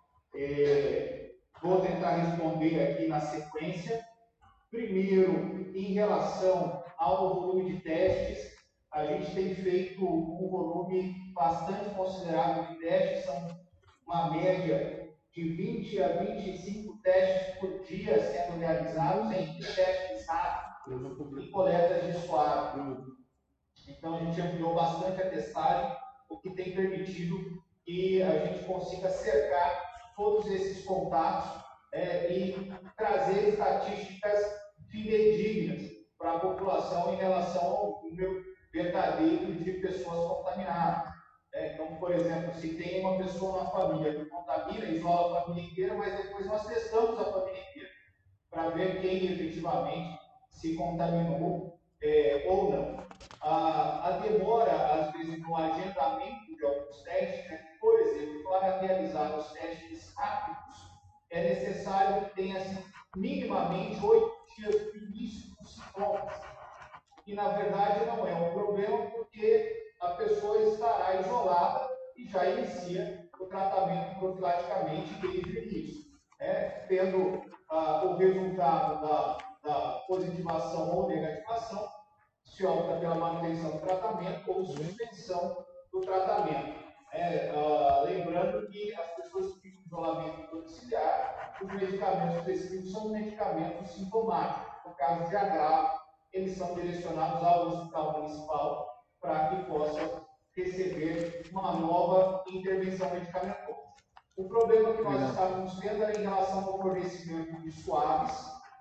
Vou tentar responder aqui na sequência. Primeiro, em relação ao volume de testes, a gente tem feito um volume bastante considerável de testes, são uma média de 20 a 25 testes por dia sendo realizados entre testes rápidos e coletas de suave. Então, a gente ampliou bastante a testagem, o que tem permitido que a gente consiga cercar todos esses contatos e trazer estatísticas fidedignas para a população em relação ao número verdadeiro de pessoas contaminadas. Então, por exemplo, se tem uma pessoa na família que contamina, isola a família inteira, mas depois nós testamos a família inteira para ver quem efetivamente se contaminou ou não. A demora, às vezes, no agendamento de alguns testes, por exemplo, para realizar os testes rápidos, é necessário que tenha assim, minimamente 8 dias do início dos sintomas. E, na verdade, não é um problema, porque a pessoa estará isolada e já inicia o tratamento profilaticamente desde o início, tendo o resultado da positivação ou negativação, se opta pela manutenção do tratamento ou suspensão do tratamento. Lembrando que as pessoas que ficam em isolamento domiciliar, os medicamentos prescritos são medicamentos sintomáticos. No caso de agravo, eles são direcionados ao hospital municipal para que possa receber uma nova intervenção medicamentosa. O problema que nós estávamos tendo era em relação ao fornecimento de suaves.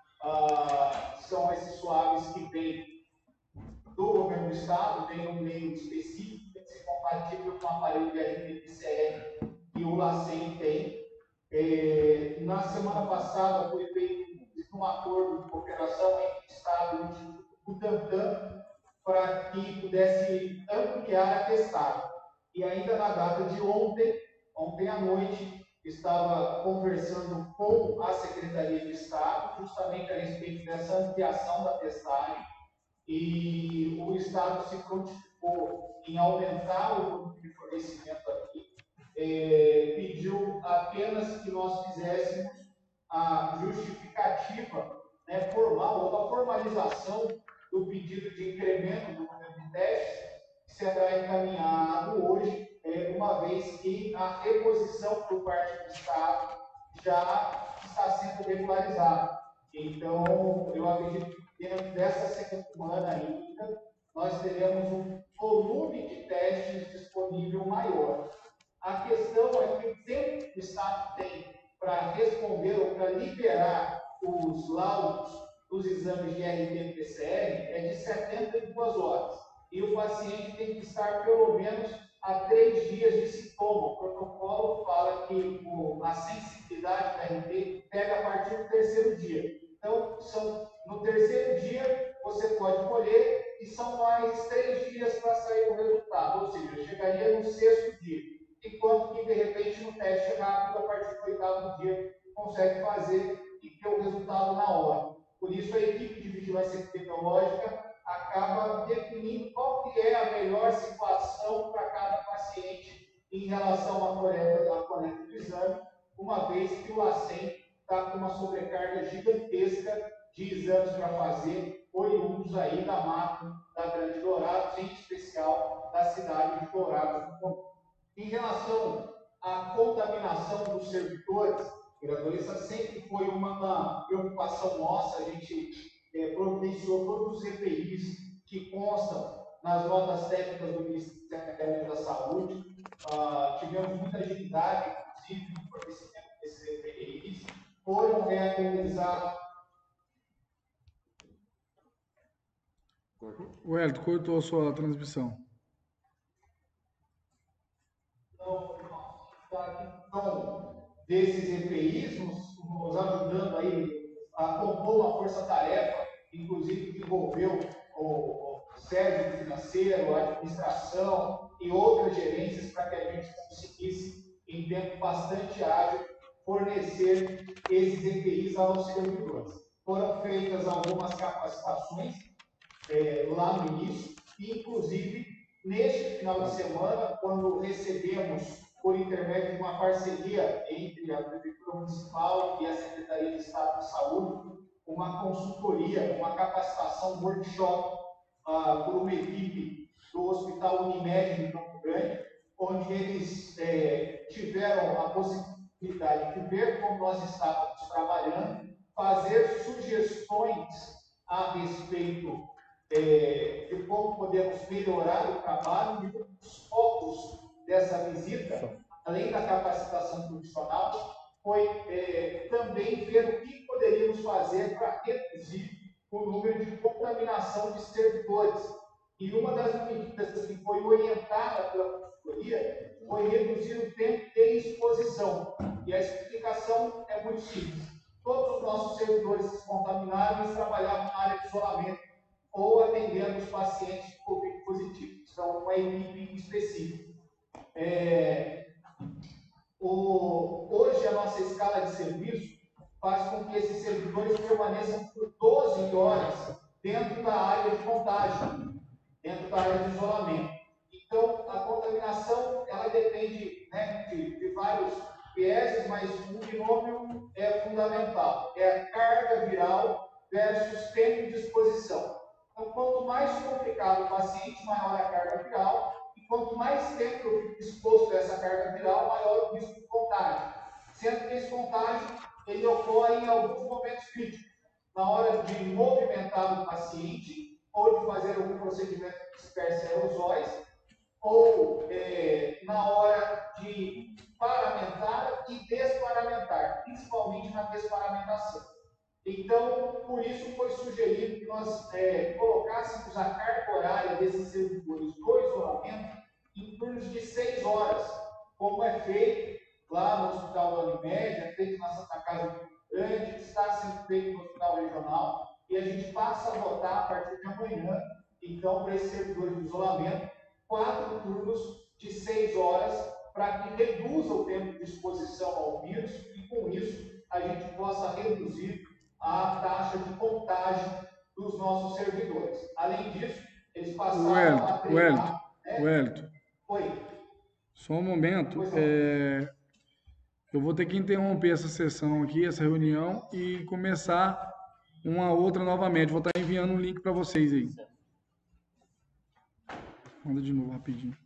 São esses suaves que vêm do governo do estado, vêm um meio específico, tem que ser compatível com o aparelho de RT-PCR que o LACEN tem. Na semana passada foi feito um acordo de cooperação entre o estado e o Instituto Butantan para que pudesse ampliar a testagem. E ainda na data de ontem à noite, estava conversando com a Secretaria de Estado, justamente a respeito dessa ampliação da testagem, e o Estado se prontificou em aumentar o volume de fornecimento aqui, pediu apenas que nós fizéssemos a justificativa formal, ou a formalização do pedido de incremento do número de testes, que será encaminhado hoje, uma vez que a reposição por parte do Estado já está sendo regularizada. Então, eu acredito que dentro dessa semana ainda, nós teremos um volume de testes disponível maior. A questão é que o tempo que o Estado tem para responder ou para liberar os laudos dos exames de RT-PCR é de 72 horas. E o paciente tem que estar pelo menos a 3 dias de sintoma. O protocolo fala que a sensibilidade da RT pega a partir do 3º dia. Então, no 3º dia, você pode colher e são mais 3 dias para sair o resultado. Ou seja, chegaria no 6º dia. Enquanto que, de repente, no teste rápido, a partir do 8º dia, consegue fazer e ter o resultado na hora. Por isso, a equipe de vigilância epidemiológica acaba definindo qual que é a melhor situação para cada paciente em relação à coleta do exame, uma vez que o LACEN está com uma sobrecarga gigantesca de exames para fazer, oriundos aí da máquina da Grande Dourados, em especial da cidade de Dourados do Comum. Em relação à contaminação dos servidores, Vereador, isso sempre foi uma preocupação nossa, a gente providenciou todos os EPIs que constam nas notas técnicas do Ministério da Saúde, tivemos muita agilidade, inclusive, no fornecimento desses EPIs, foram realizados. O Hélio, cortou a sua transmissão. Então, desses EPIs, nos ajudando aí a compor uma força-tarefa, inclusive que envolveu o Sérgio do Financeiro, a administração e outras gerências para que a gente conseguisse, em tempo bastante ágil, fornecer esses EPIs aos servidores. Foram feitas algumas capacitações lá no início, e inclusive neste final de semana, quando recebemos, por intermédio de uma parceria entre a Prefeitura Municipal e a Secretaria de Estado de Saúde, uma consultoria, uma capacitação, workshop, por uma equipe do Hospital Unimed de Campo Grande, onde eles tiveram a possibilidade de ver como nós estávamos trabalhando, fazer sugestões a respeito de como podemos melhorar o trabalho, e um dos focos dessa visita, além da capacitação profissional, foi também ver o que poderíamos fazer para reduzir o número de contaminação de servidores. E uma das medidas que foi orientada pela consultoria foi reduzir o tempo de exposição. E a explicação é muito simples. Todos os nossos servidores contaminados trabalhavam na área de isolamento ou atendendo os pacientes de Covid positivos. Então, uma equipe específica. Hoje, a nossa escala de serviço faz com que esses servidores permaneçam por 12 horas dentro da área de contágio, dentro da área de isolamento. Então, a contaminação, ela depende, né, de vários vieses, mas um binômio é fundamental. É a carga viral versus tempo de exposição. Então, quanto mais complicado o paciente, maior a carga viral, e quanto mais tempo eu fico exposto a essa carga viral, maior o risco de contágio. Sendo que esse contágio, ele ocorre em alguns momentos críticos, na hora de movimentar o paciente, ou de fazer algum procedimento que disperse aerosóis, ou na hora de paramentar e desparamentar, principalmente na desparamentação. Então, por isso foi sugerido que nós colocássemos a carga horária desses servidores do isolamento em turnos de 6 horas, como é feito lá no Hospital da Unimed, é feito na Santa Casa de Campo Grande, está sendo feito no Hospital Regional, e a gente passa a votar a partir de amanhã, então, para esses servidores de isolamento, 4 turnos de 6 horas, para que reduza o tempo de exposição ao vírus e, com isso, a gente possa reduzir a taxa de contágio dos nossos servidores. Além disso, eles passaram a treinar... Wellington, Oi. só um momento. Eu vou ter que interromper essa sessão aqui, essa reunião, e começar uma outra novamente. Vou estar enviando um link para vocês aí. Manda de novo rapidinho.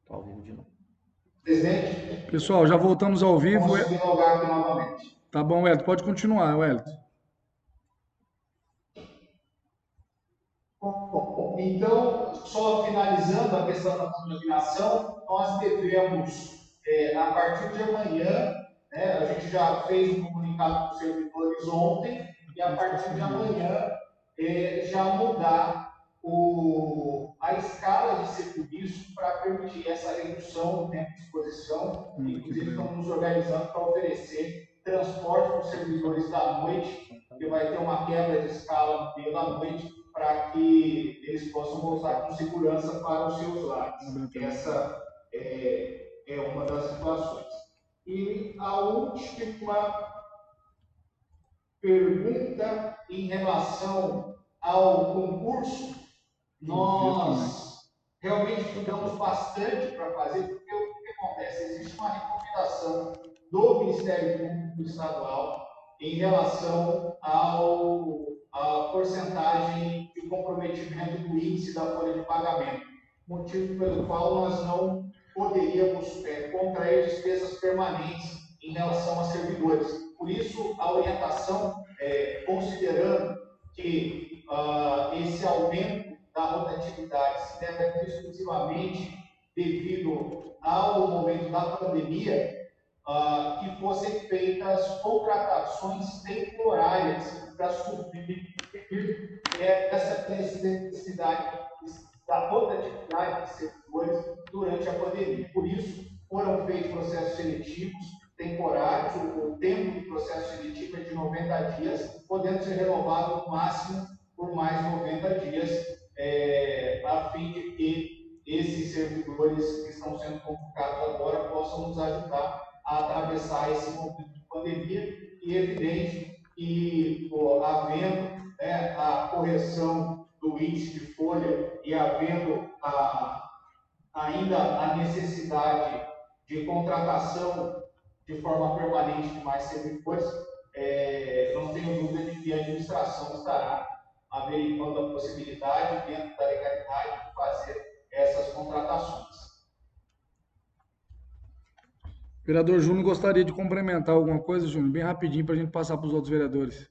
Estou ao vivo de novo. Presidente, Pessoal, já voltamos ao vivo. posso me logar aqui novamente. Tá bom, Wellington, pode continuar, Wellington. Bom, então, só finalizando a questão da contaminação, nós devemos, a partir de amanhã, né, a gente já fez um comunicado para os servidores ontem, e a partir de amanhã já mudar a escala de serviço para permitir essa redução do tempo de exposição. Inclusive, estamos nos organizando para oferecer transporte para os servidores da noite, que vai ter uma quebra de escala no meio da noite, para que eles possam voltar com segurança para os seus lares. Essa é uma das situações. E a última pergunta em relação ao concurso, nós realmente estudamos bastante para fazer, porque o que acontece? Existe uma recomendação do Ministério Público Estadual em relação à porcentagem de comprometimento do índice da folha de pagamento, motivo pelo qual nós não poderíamos contrair despesas permanentes em relação a servidores. Por isso, a orientação, considerando que esse aumento da rotatividade se deve exclusivamente devido ao momento da pandemia, que fossem feitas contratações temporárias para suprir essa necessidade da rotatividade de servidores durante a pandemia. Por isso, foram feitos processos seletivos temporários, o tempo do processo seletivo é de 90 dias, podendo ser renovado no máximo por mais 90 dias, a fim de que esses servidores que estão sendo convocados agora possam nos ajudar a atravessar esse momento de pandemia. E é evidente que, havendo a correção do índice de folha e havendo ainda a necessidade de contratação de forma permanente de mais servidores, não tenho dúvida de que a administração estará averiguando a possibilidade, dentro da legalidade, de fazer essas contratações. Vereador Júnior gostaria de complementar alguma coisa, Júnior, bem rapidinho, para a gente passar para os outros vereadores.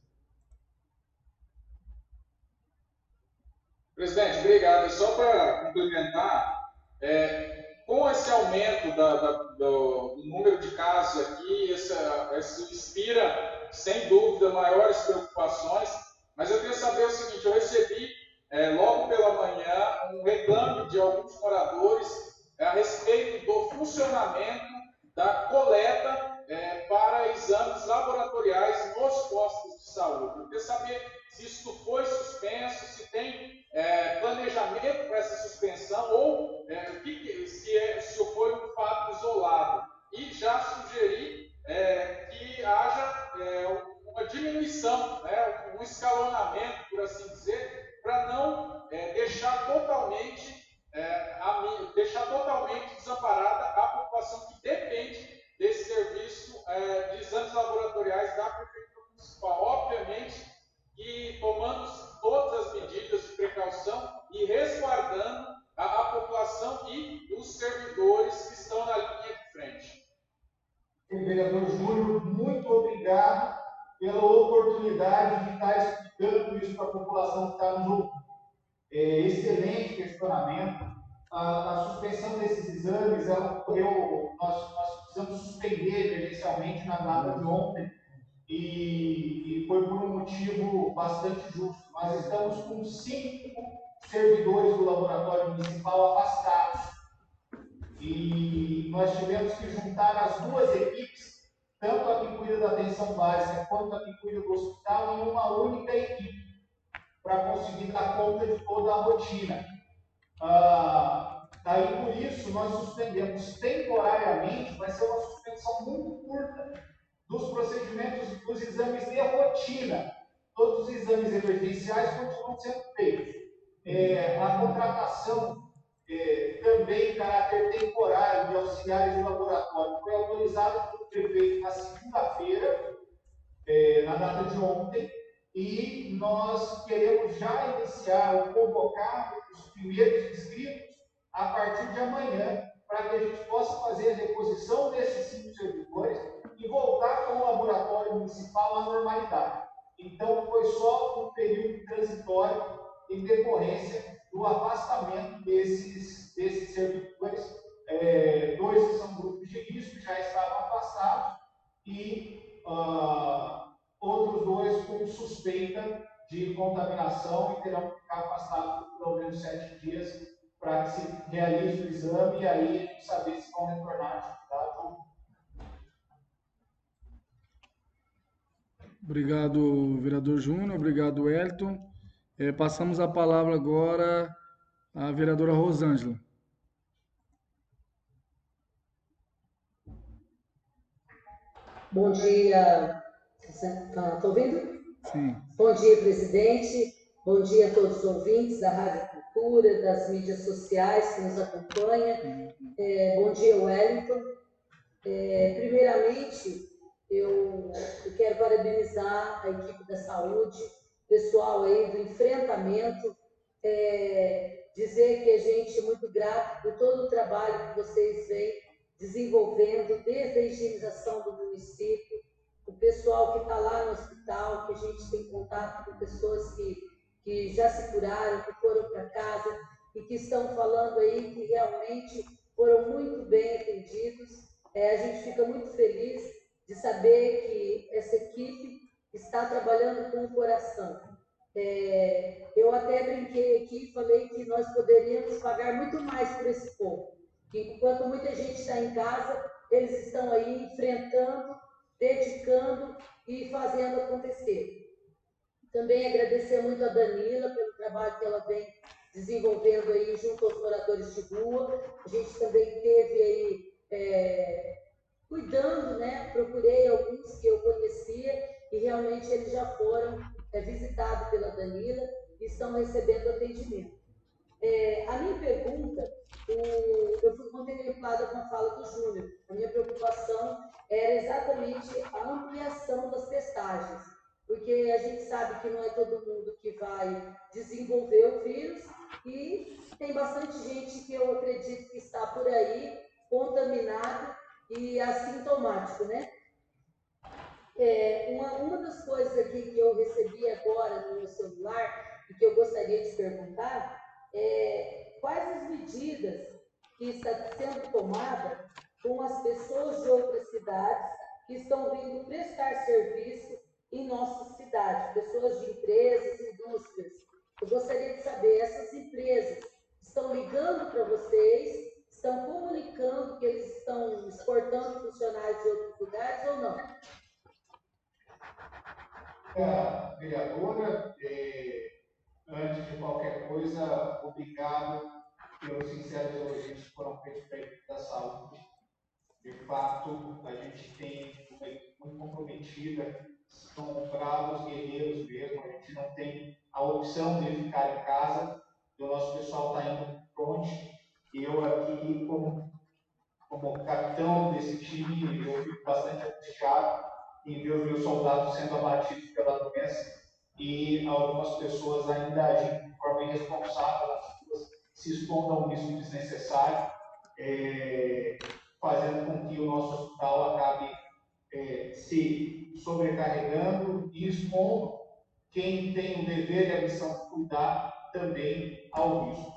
Presidente, obrigado. Só para complementar, com esse aumento do número de casos aqui, isso inspira, sem dúvida, maiores preocupações, mas eu queria saber o seguinte: eu recebi, logo pela manhã, um reclame de alguns moradores a respeito do funcionamento da coleta para exames laboratoriais nos postos de saúde. Eu queria saber se isso foi suspenso, se tem planejamento para essa suspensão ou se foi um fato isolado. E já sugeri que haja uma diminuição, um escalonamento, por assim dizer, para não deixar totalmente desamparada a população que depende desse serviço de exames laboratoriais da Prefeitura Municipal. Obviamente que tomando todas as medidas de precaução e resguardando a população e os servidores que estão na linha de frente. Vereador Júnior, muito obrigado pela oportunidade de estar explicando isso para a população que está nos ouvindo. Excelente questionamento. A suspensão desses exames, nós precisamos suspender emergencialmente na data de ontem, e foi por um motivo bastante justo. Nós estamos com 5 servidores do laboratório municipal afastados, e nós tivemos que juntar as 2 equipes, tanto a que cuida da atenção básica quanto a que cuida do hospital, em uma única equipe, para conseguir dar conta de toda a rotina. Daí, por isso, nós suspendemos temporariamente, vai ser uma suspensão muito curta, dos procedimentos dos exames de rotina. Todos os exames emergenciais continuam sendo feitos. A contratação também em caráter temporário de auxiliares de laboratório foi autorizada pelo prefeito na segunda-feira, na data de ontem, e nós queremos já iniciar ou convocar os primeiros inscritos a partir de amanhã, para que municipal à normalidade. Então, foi só um período transitório em decorrência do afastamento desses servidores. Dois que são grupos de risco já estavam afastados e outros dois com suspeita de contaminação e terão que ficar afastados por pelo menos 7 dias para que se realize o exame e aí saber se vão retornar à atividade ou não. Obrigado, vereador Júnior. Obrigado, Wellington. Passamos a palavra agora à vereadora Rosângela. Bom dia. Está ouvindo? Sim. Bom dia, presidente. Bom dia a todos os ouvintes da Rádio Cultura, das mídias sociais que nos acompanham. Bom dia, Wellington. Primeiramente, eu quero parabenizar a equipe da saúde, pessoal aí do enfrentamento, dizer que a gente é muito grato por todo o trabalho que vocês vêm desenvolvendo desde a higienização do município, o pessoal que está lá no hospital, que a gente tem contato com pessoas que já se curaram, que foram para casa e que estão falando aí que realmente foram muito bem atendidos. A gente fica muito feliz de saber que essa equipe está trabalhando com o coração. Eu até brinquei aqui e falei que nós poderíamos pagar muito mais por esse povo. Que enquanto muita gente está em casa, eles estão aí enfrentando, dedicando e fazendo acontecer. Também agradecer muito a Danila pelo trabalho que ela vem desenvolvendo aí junto aos moradores de rua. A gente também teve aí cuidando, né? Procurei alguns que eu conhecia e realmente eles já foram visitados pela Danila e estão recebendo atendimento. A minha pergunta, eu fui contemplada com a fala do Júnior. A minha preocupação era exatamente a ampliação das testagens, porque a gente sabe que não é todo mundo que vai desenvolver o vírus e tem bastante gente que eu acredito que está por aí contaminado e assintomático, né? Uma das coisas aqui que eu recebi agora no meu celular e que eu gostaria de perguntar quais as medidas que estão sendo tomadas com as pessoas de outras cidades que estão vindo prestar serviço em nossa cidade, pessoas de empresas, indústrias. Eu gostaria de saber, essas empresas estão ligando para vocês, estão comunicando que eles estão exportando funcionários de outros lugares ou não? Vereadora, antes de qualquer coisa, obrigado pelos sinceros elogios que foram feitos para a equipe da saúde. De fato, a gente tem uma equipe muito comprometida, são bravos guerreiros mesmo, a gente não tem a opção de ficar em casa, o nosso pessoal está indo para o fronte, e eu aqui, como capitão desse time, eu fico bastante angustiado em ver os meus soldados sendo abatidos pela doença e algumas pessoas ainda agindo de forma irresponsável nas ruas, se expondo a um risco desnecessário, fazendo com que o nosso hospital acabe se sobrecarregando e expondo quem tem o dever e a missão de cuidar também ao risco.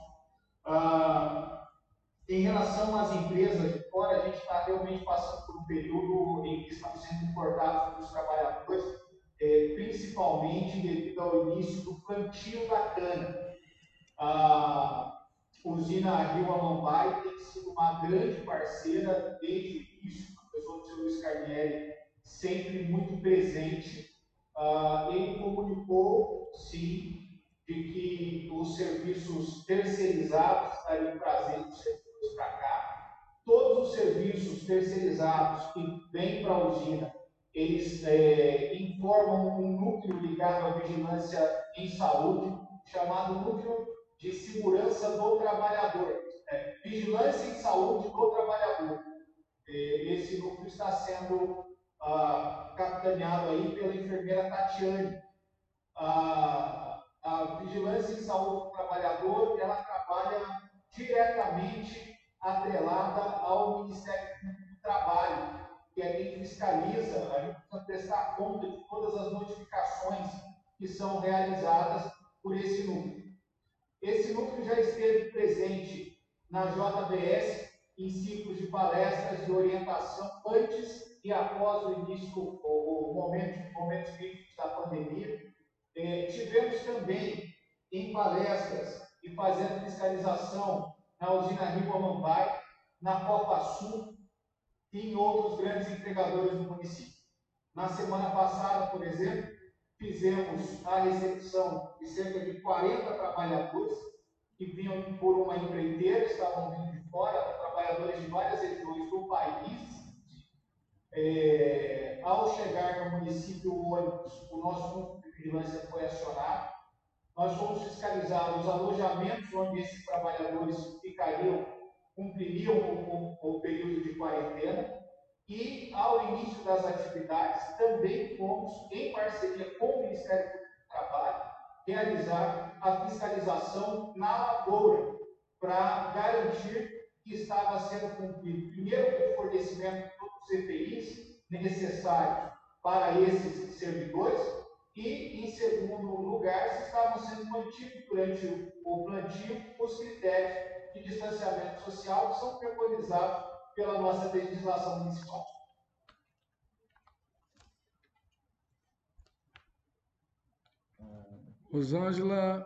Em relação às empresas de fora, a gente está realmente passando por um período em que estamos sendo cortados pelos trabalhadores, principalmente devido ao início do plantio da cana. A usina Rio Amambai tem sido uma grande parceira desde o início, o professor do seu Luiz Carnieri sempre muito presente. Ele comunicou, sim, de que os serviços terceirizados estariam trazendo servidores para cá. Todos os serviços terceirizados que vêm para a usina, eles informam um núcleo ligado à vigilância em saúde, chamado Núcleo de Segurança do Trabalhador. Vigilância em Saúde do Trabalhador. Esse núcleo está sendo capitaneado aí pela enfermeira Tatiane. A Vigilância em Saúde do Trabalhador, ela trabalha diretamente atrelada ao Ministério Público do Trabalho, que é quem fiscaliza. A gente precisa prestar conta são realizadas por esse núcleo. Esse núcleo já esteve presente na JBS em ciclos de palestras e orientação antes e após o início, momentos críticos da pandemia. Tivemos também em palestras e fazendo fiscalização na usina Rio Amambai, na Copa Sul e em outros grandes entregadores do município. Na semana passada, por exemplo, fizemos a recepção de cerca de 40 trabalhadores que vinham por uma empreiteira, estavam vindo de fora, trabalhadores de várias regiões do país. Ao chegar no município ônibus, o nosso núcleo de vigilância foi acionado. Nós fomos fiscalizar os alojamentos onde esses trabalhadores ficariam, cumpririam o período de quarentena. E, ao início das atividades, também fomos, em parceria com o Ministério Público do Trabalho, realizar a fiscalização na lavoura, para garantir que estava sendo cumprido, primeiro, com o fornecimento de todos os EPIs necessários para esses servidores, e, em segundo lugar, se estavam sendo mantidos durante o plantio os critérios de distanciamento social que são preconizados pela nossa legislação municipal. Rosângela.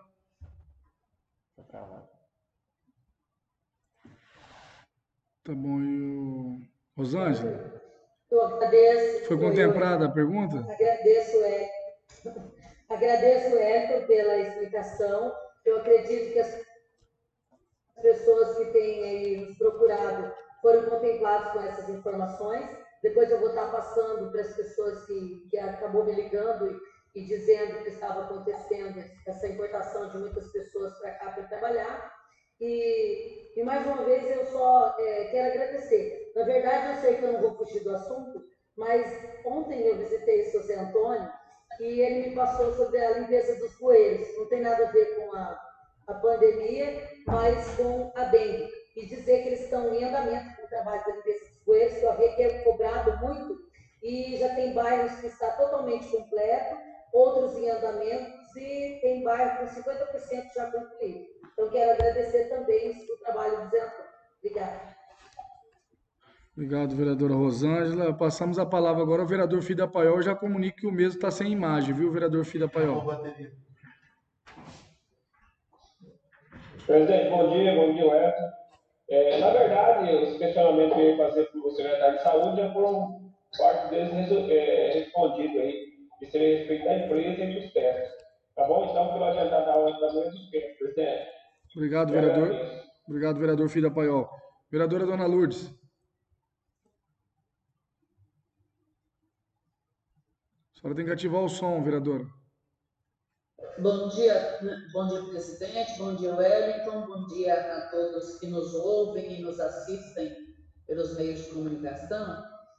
Tá bom, e o... Rosângela? Eu agradeço. Foi contemplada a pergunta? Agradeço, Hélio, pela explicação. Eu acredito que as pessoas que têm aí nos procurado foram contempladas com essas informações. Depois eu vou estar passando para as pessoas que acabou me ligando e dizendo que estava acontecendo essa importação de muitas pessoas para cá para trabalhar. E mais uma vez eu só quero agradecer. Na verdade, eu sei que eu não vou fugir do assunto, mas ontem eu visitei o seu Zé Antônio e ele me passou sobre a limpeza dos bueiros. Não tem nada a ver com a pandemia, mas com a dengue. E dizer que eles estão em andamento com o trabalho da limpeza dos bueiros, que eu havia que é cobrado muito, e já tem bairros que está totalmente completo, outros em andamentos, e tem bairro com 50% já concluído. Então, quero agradecer também o trabalho do Zé Antônio. Obrigada. Obrigado, vereadora Rosângela. Passamos a palavra agora ao vereador Fida Paiol. Já comunico que o mesmo está sem imagem, viu, vereador Fida Paiol? Presidente, bom dia, Leto. Na verdade, os questionamentos que eu ia fazer para o secretário de Saúde já foram, parte deles, respondidos aí, que seria a respeito da empresa e dos testes. Tá bom? Então, pelo adiantado da hora da noite, presidente. Obrigado, vereador. Obrigado, vereador Fida Paiol. Vereadora Dona Lourdes. A senhora tem que ativar o som, vereadora. Bom dia, presidente, bom dia, Wellington, bom dia a todos que nos ouvem e nos assistem pelos meios de comunicação.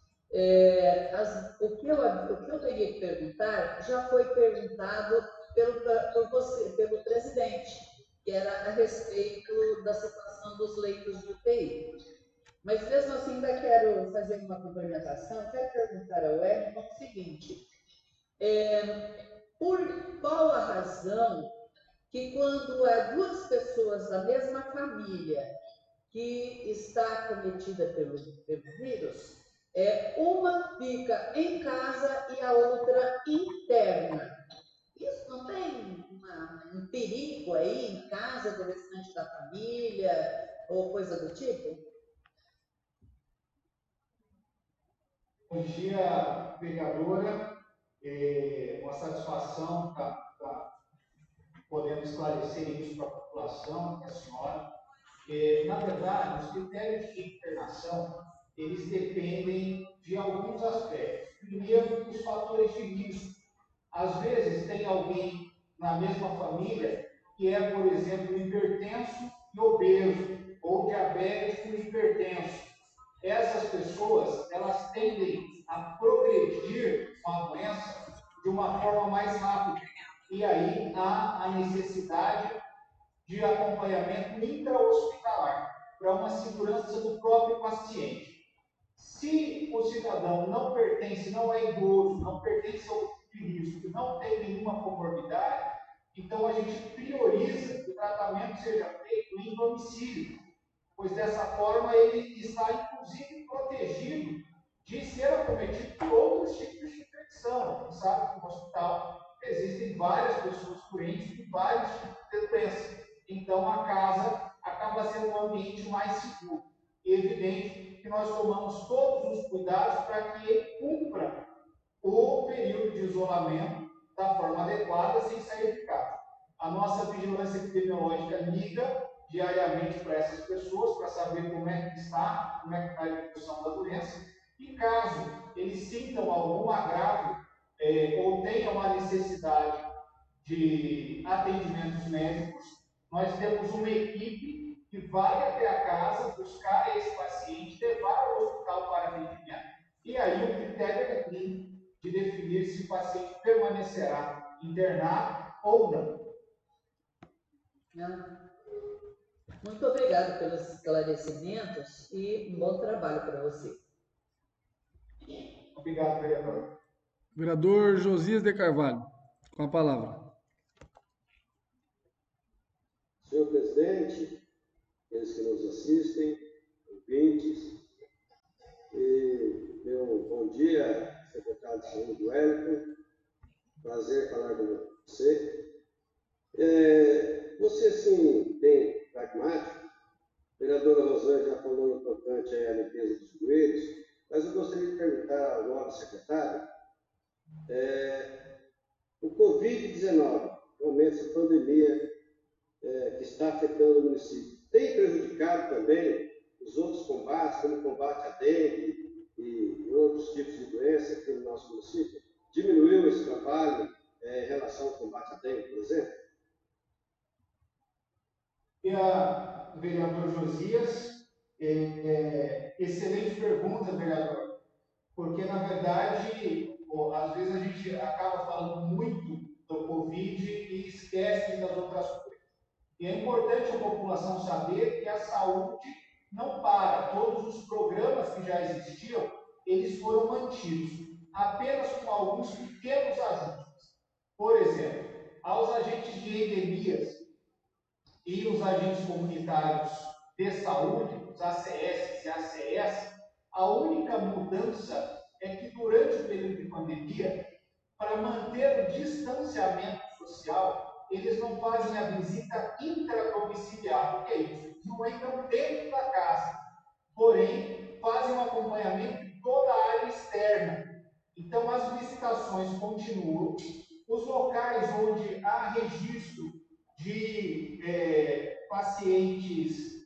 O que eu teria que perguntar já foi perguntado pelo presidente, que era a respeito da situação dos leitos de UTI. Mas, mesmo assim, ainda quero fazer uma complementação, quero perguntar ao Wellington o seguinte: por qual a razão que, quando há duas pessoas da mesma família que está acometida pelo vírus, uma fica em casa e a outra interna? Isso não tem um perigo aí em casa do restante da família ou coisa do tipo? Bom dia, vereadora. Uma satisfação estar podendo esclarecer isso para a população, para a senhora. Na verdade, os critérios de internação, eles dependem de alguns aspectos. Primeiro, os fatores de risco. Às vezes, tem alguém na mesma família que é, por exemplo, hipertenso e obeso, ou diabético e hipertenso. Essas pessoas, elas tendem a progredir com a doença de uma forma mais rápida. E aí há a necessidade de acompanhamento intra-hospitalar, para uma segurança do próprio paciente. Se o cidadão não pertence, não é idoso, não pertence ao de risco que não tem nenhuma comorbidade, então a gente prioriza que o tratamento seja feito em domicílio, pois dessa forma ele está inclusive protegido de ser acometido por outros tipos de infecção. A gente sabe que no hospital existem várias pessoas doentes com vários tipos de doença. Então a casa acaba sendo um ambiente mais seguro. E é evidente que nós tomamos todos os cuidados para que ele cumpra o período de isolamento da forma adequada, sem sair de casa. A nossa vigilância epidemiológica liga diariamente para essas pessoas, para saber como é que está a evolução da doença, e caso eles sintam algum agravo ou tenham a necessidade de atendimentos médicos, nós temos uma equipe que vai até a casa buscar esse paciente, levar ao hospital para atendimento, e aí o critério é clínico de definir se o paciente permanecerá internado ou não. Muito obrigada pelos esclarecimentos e um bom trabalho para você. Obrigado, vereador. Vereador Josias de Carvalho, com a palavra. Senhor presidente, aqueles que nos assistem, ouvintes, e meu bom dia, secretário de Saúde, Wellington. Prazer falar com você. Você, sim, bem pragmático. A vereadora Rosângela já falou no tocante à limpeza dos joelhos, mas eu gostaria de perguntar ao novo secretário, o Covid-19, realmente essa pandemia que está afetando o município, tem prejudicado também os outros combates, como o combate à dengue e outros tipos de doença aqui no nosso município? Diminuiu esse trabalho em relação ao combate à dengue, por exemplo? Vereador Josias, excelente pergunta, vereador, porque, na verdade, às vezes a gente acaba falando muito do Covid e esquece das outras coisas. E é importante a população saber que a saúde não para. Todos os programas que já existiam, eles foram mantidos, apenas com alguns pequenos ajustes. Por exemplo, aos agentes de endemias e os agentes comunitários de saúde, os ACS e ACS, a única mudança é que durante o período de pandemia, para manter o distanciamento social, eles não fazem a visita intradomiciliar. O que é isso? Eles não entram dentro da casa, porém fazem um acompanhamento de toda a área externa. Então as visitações continuam, os locais onde há registro de pacientes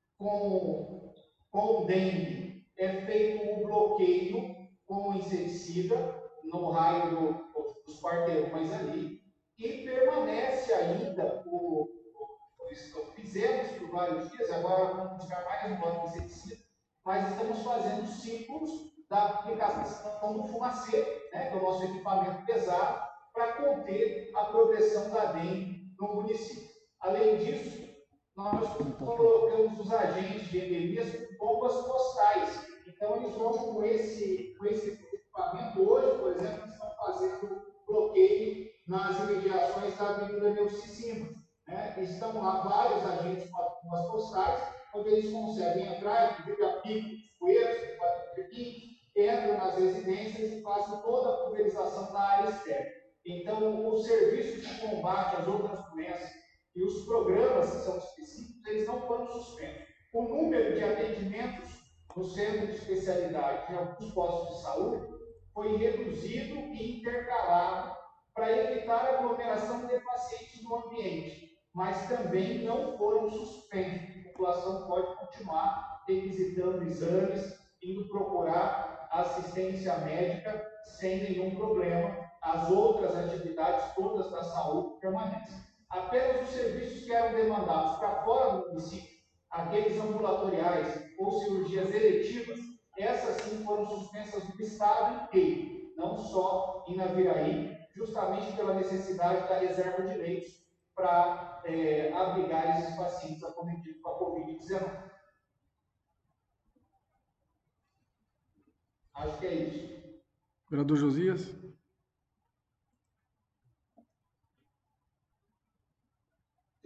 com dengue, é feito o bloqueio com inseticida no raio dos quarteirões ali, e permanece ainda fizemos por vários dias, agora vamos buscar mais um bloco de inseticida, mas estamos fazendo ciclos da aplicação do fumacê, né, que é o nosso equipamento pesado, para conter a progressão da dengue no município. Além disso, nós colocamos os agentes de endemias com bombas postais. Então, eles vão com esse equipamento. Hoje, por exemplo, estão fazendo bloqueio nas imediações da Avenida Neuci Simas. Né? Estão lá vários agentes com as bombas postais, onde eles conseguem entrar, inclusive a pico dos poeiros, entram nas residências e fazem toda a pulverização da área externa. Então, os serviços de combate às outras doenças e os programas que são específicos, eles não foram suspensos. O número de atendimentos no centro de especialidade em alguns postos de saúde foi reduzido e intercalado para evitar a aglomeração de pacientes no ambiente, mas também não foram suspensos. A população pode continuar requisitando exames, indo procurar assistência médica sem nenhum problema. As outras atividades todas da saúde permanecem. Apenas os serviços que eram demandados para fora do município, aqueles ambulatoriais ou cirurgias eletivas, essas sim foram suspensas no estado inteiro, não só em Naviraí, justamente pela necessidade da reserva de leitos para abrigar esses pacientes acometidos com a Covid-19. Acho que é isso. Vereador Josias.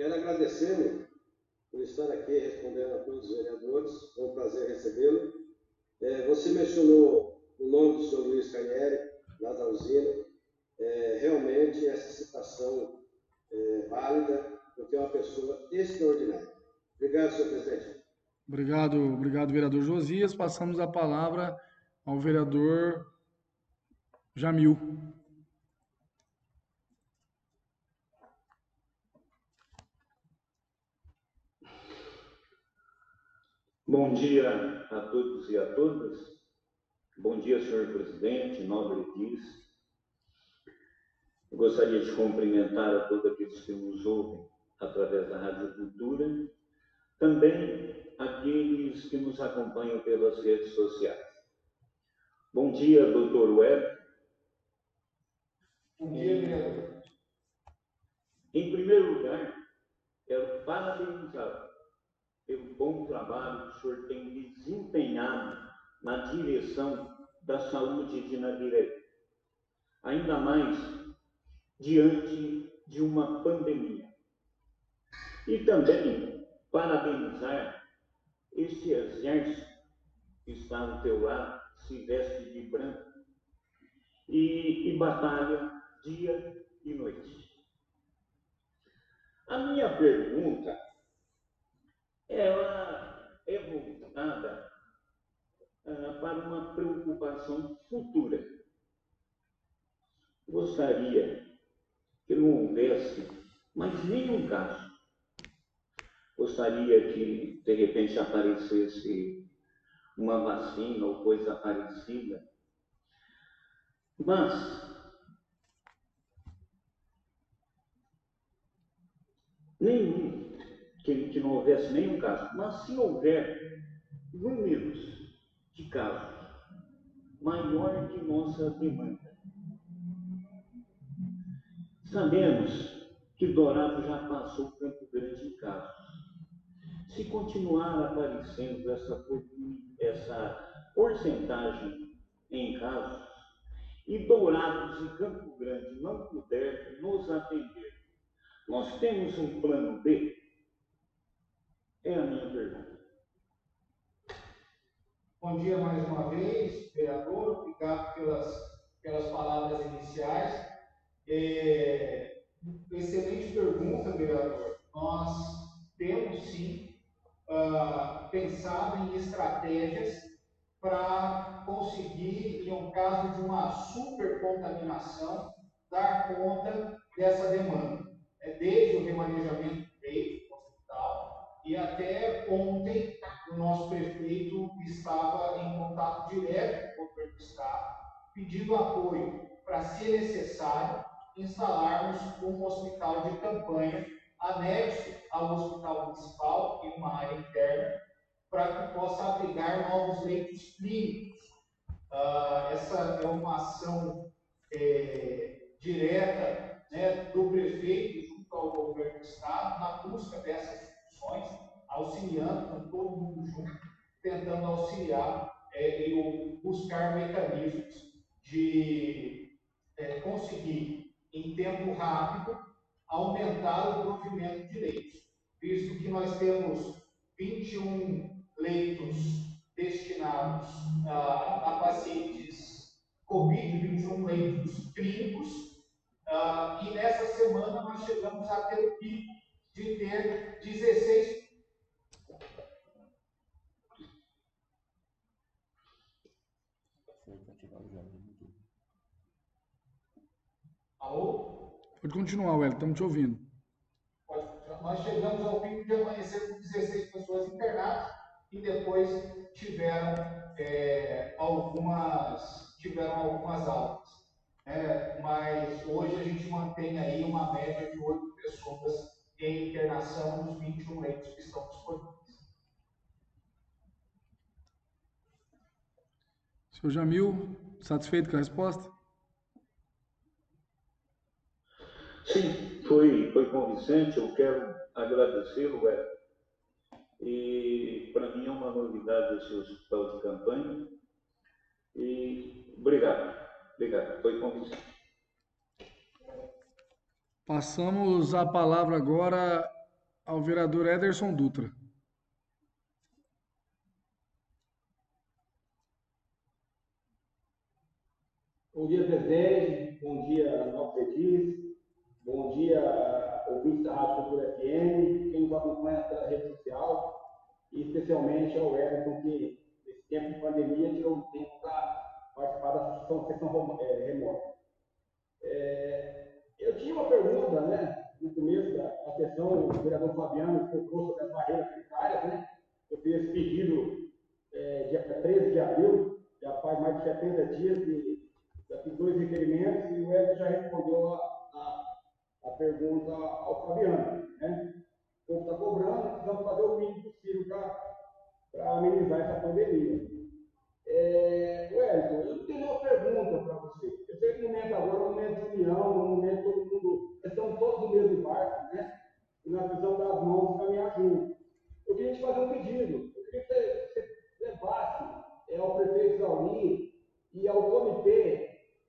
Quero agradecê-lo por estar aqui respondendo a todos os vereadores. É um prazer recebê-lo. Você mencionou o nome do senhor Luiz Carnieri, lá da usina. Realmente, essa citação é válida, porque é uma pessoa extraordinária. Obrigado, senhor presidente. Obrigado, vereador Josias. Passamos a palavra ao vereador Jamil. Bom dia a todos e a todas. Bom dia, senhor presidente, nobre vice. Gostaria de cumprimentar a todos aqueles que nos ouvem através da Rádio Cultura, também aqueles que nos acompanham pelas redes sociais. Bom dia, doutor Web. Bom dia, vereador. Em primeiro lugar, quero parabenizá-lo pelo bom trabalho que o senhor tem desempenhado na direção da saúde de Nabiré, ainda mais diante de uma pandemia. E também parabenizar esse exército que está ao teu lado, se veste de branco e batalha dia e noite. A minha pergunta, ela é voltada para uma preocupação futura. Gostaria que não houvesse mais nenhum caso. Gostaria que, de repente, aparecesse uma vacina ou coisa parecida. Mas que não houvesse nenhum caso. Mas se houver números de casos maior que nossa demanda, sabemos que Dourado já passou Campo Grande em casos. Se continuar aparecendo essa porcentagem em casos, e Dourados e Campo Grande não puder nos atender, nós temos um plano B? É a minha pergunta. Bom dia mais uma vez, vereador. Obrigado pelas palavras iniciais. Excelente pergunta, vereador. Nós temos, sim, pensado em estratégias para conseguir, em um caso de uma supercontaminação, dar conta dessa demanda. Desde o remanejamento do leito do hospital, e até ontem o nosso prefeito estava em contato direto com o governo do estado, pedindo apoio para, se necessário, instalarmos um hospital de campanha anexo ao hospital municipal em uma área interna, para que possa abrigar novos leitos clínicos. Essa é uma ação direta, né, do prefeito junto ao governo do estado, na busca dessas soluções, auxiliando com todo mundo junto, tentando auxiliar e buscar mecanismos de conseguir, em tempo rápido, aumentar o provimento de leitos, visto que nós temos 21 leitos destinados a pacientes Covid, 21 leitos clínicos, e nessa semana nós chegamos a ter o pico de ter 16. Alô? Pode continuar, Wellington, estamos te ouvindo. Nós chegamos ao pico de amanhecer com 16 pessoas internadas e depois tiveram algumas altas. Mas hoje a gente mantém aí uma média de 8 pessoas em internação nos 21 leitos que estão disponíveis. Senhor Jamil, satisfeito com a resposta? Sim, foi convincente. Eu quero agradecê-lo, e para mim é uma novidade esse hospital de campanha. E obrigado, foi convincente. Passamos a palavra agora ao vereador Ederson Dutra. Bom dia, presidente. Bom dia, Nova Edis. Bom dia, ouvintes da Rádio Cultura FM, quem nos acompanha pela rede social, e especialmente ao Everton, que nesse tempo de pandemia tirou um tempo para participar da sessão remota. Eu tinha uma pergunta, né, no começo da sessão, o vereador Fabiano tocou sobre as barreiras sanitárias, né? Eu fiz esse pedido dia 13 de abril, já faz mais de 70 dias, e já fiz 2 requerimentos, e o Everton já respondeu a pergunta ao Fabiano, né? O povo está cobrando, precisamos fazer o mínimo possível para amenizar essa pandemia. Wellington, eu tenho uma pergunta para você. Eu sei que o momento agora é um momento de união, um momento todo mundo, estamos todos no mesmo barco, né? E nós precisamos dar as mãos e caminhar juntos. Eu queria te fazer um pedido. Eu queria que você levasse ao prefeito Zauri e ao comitê.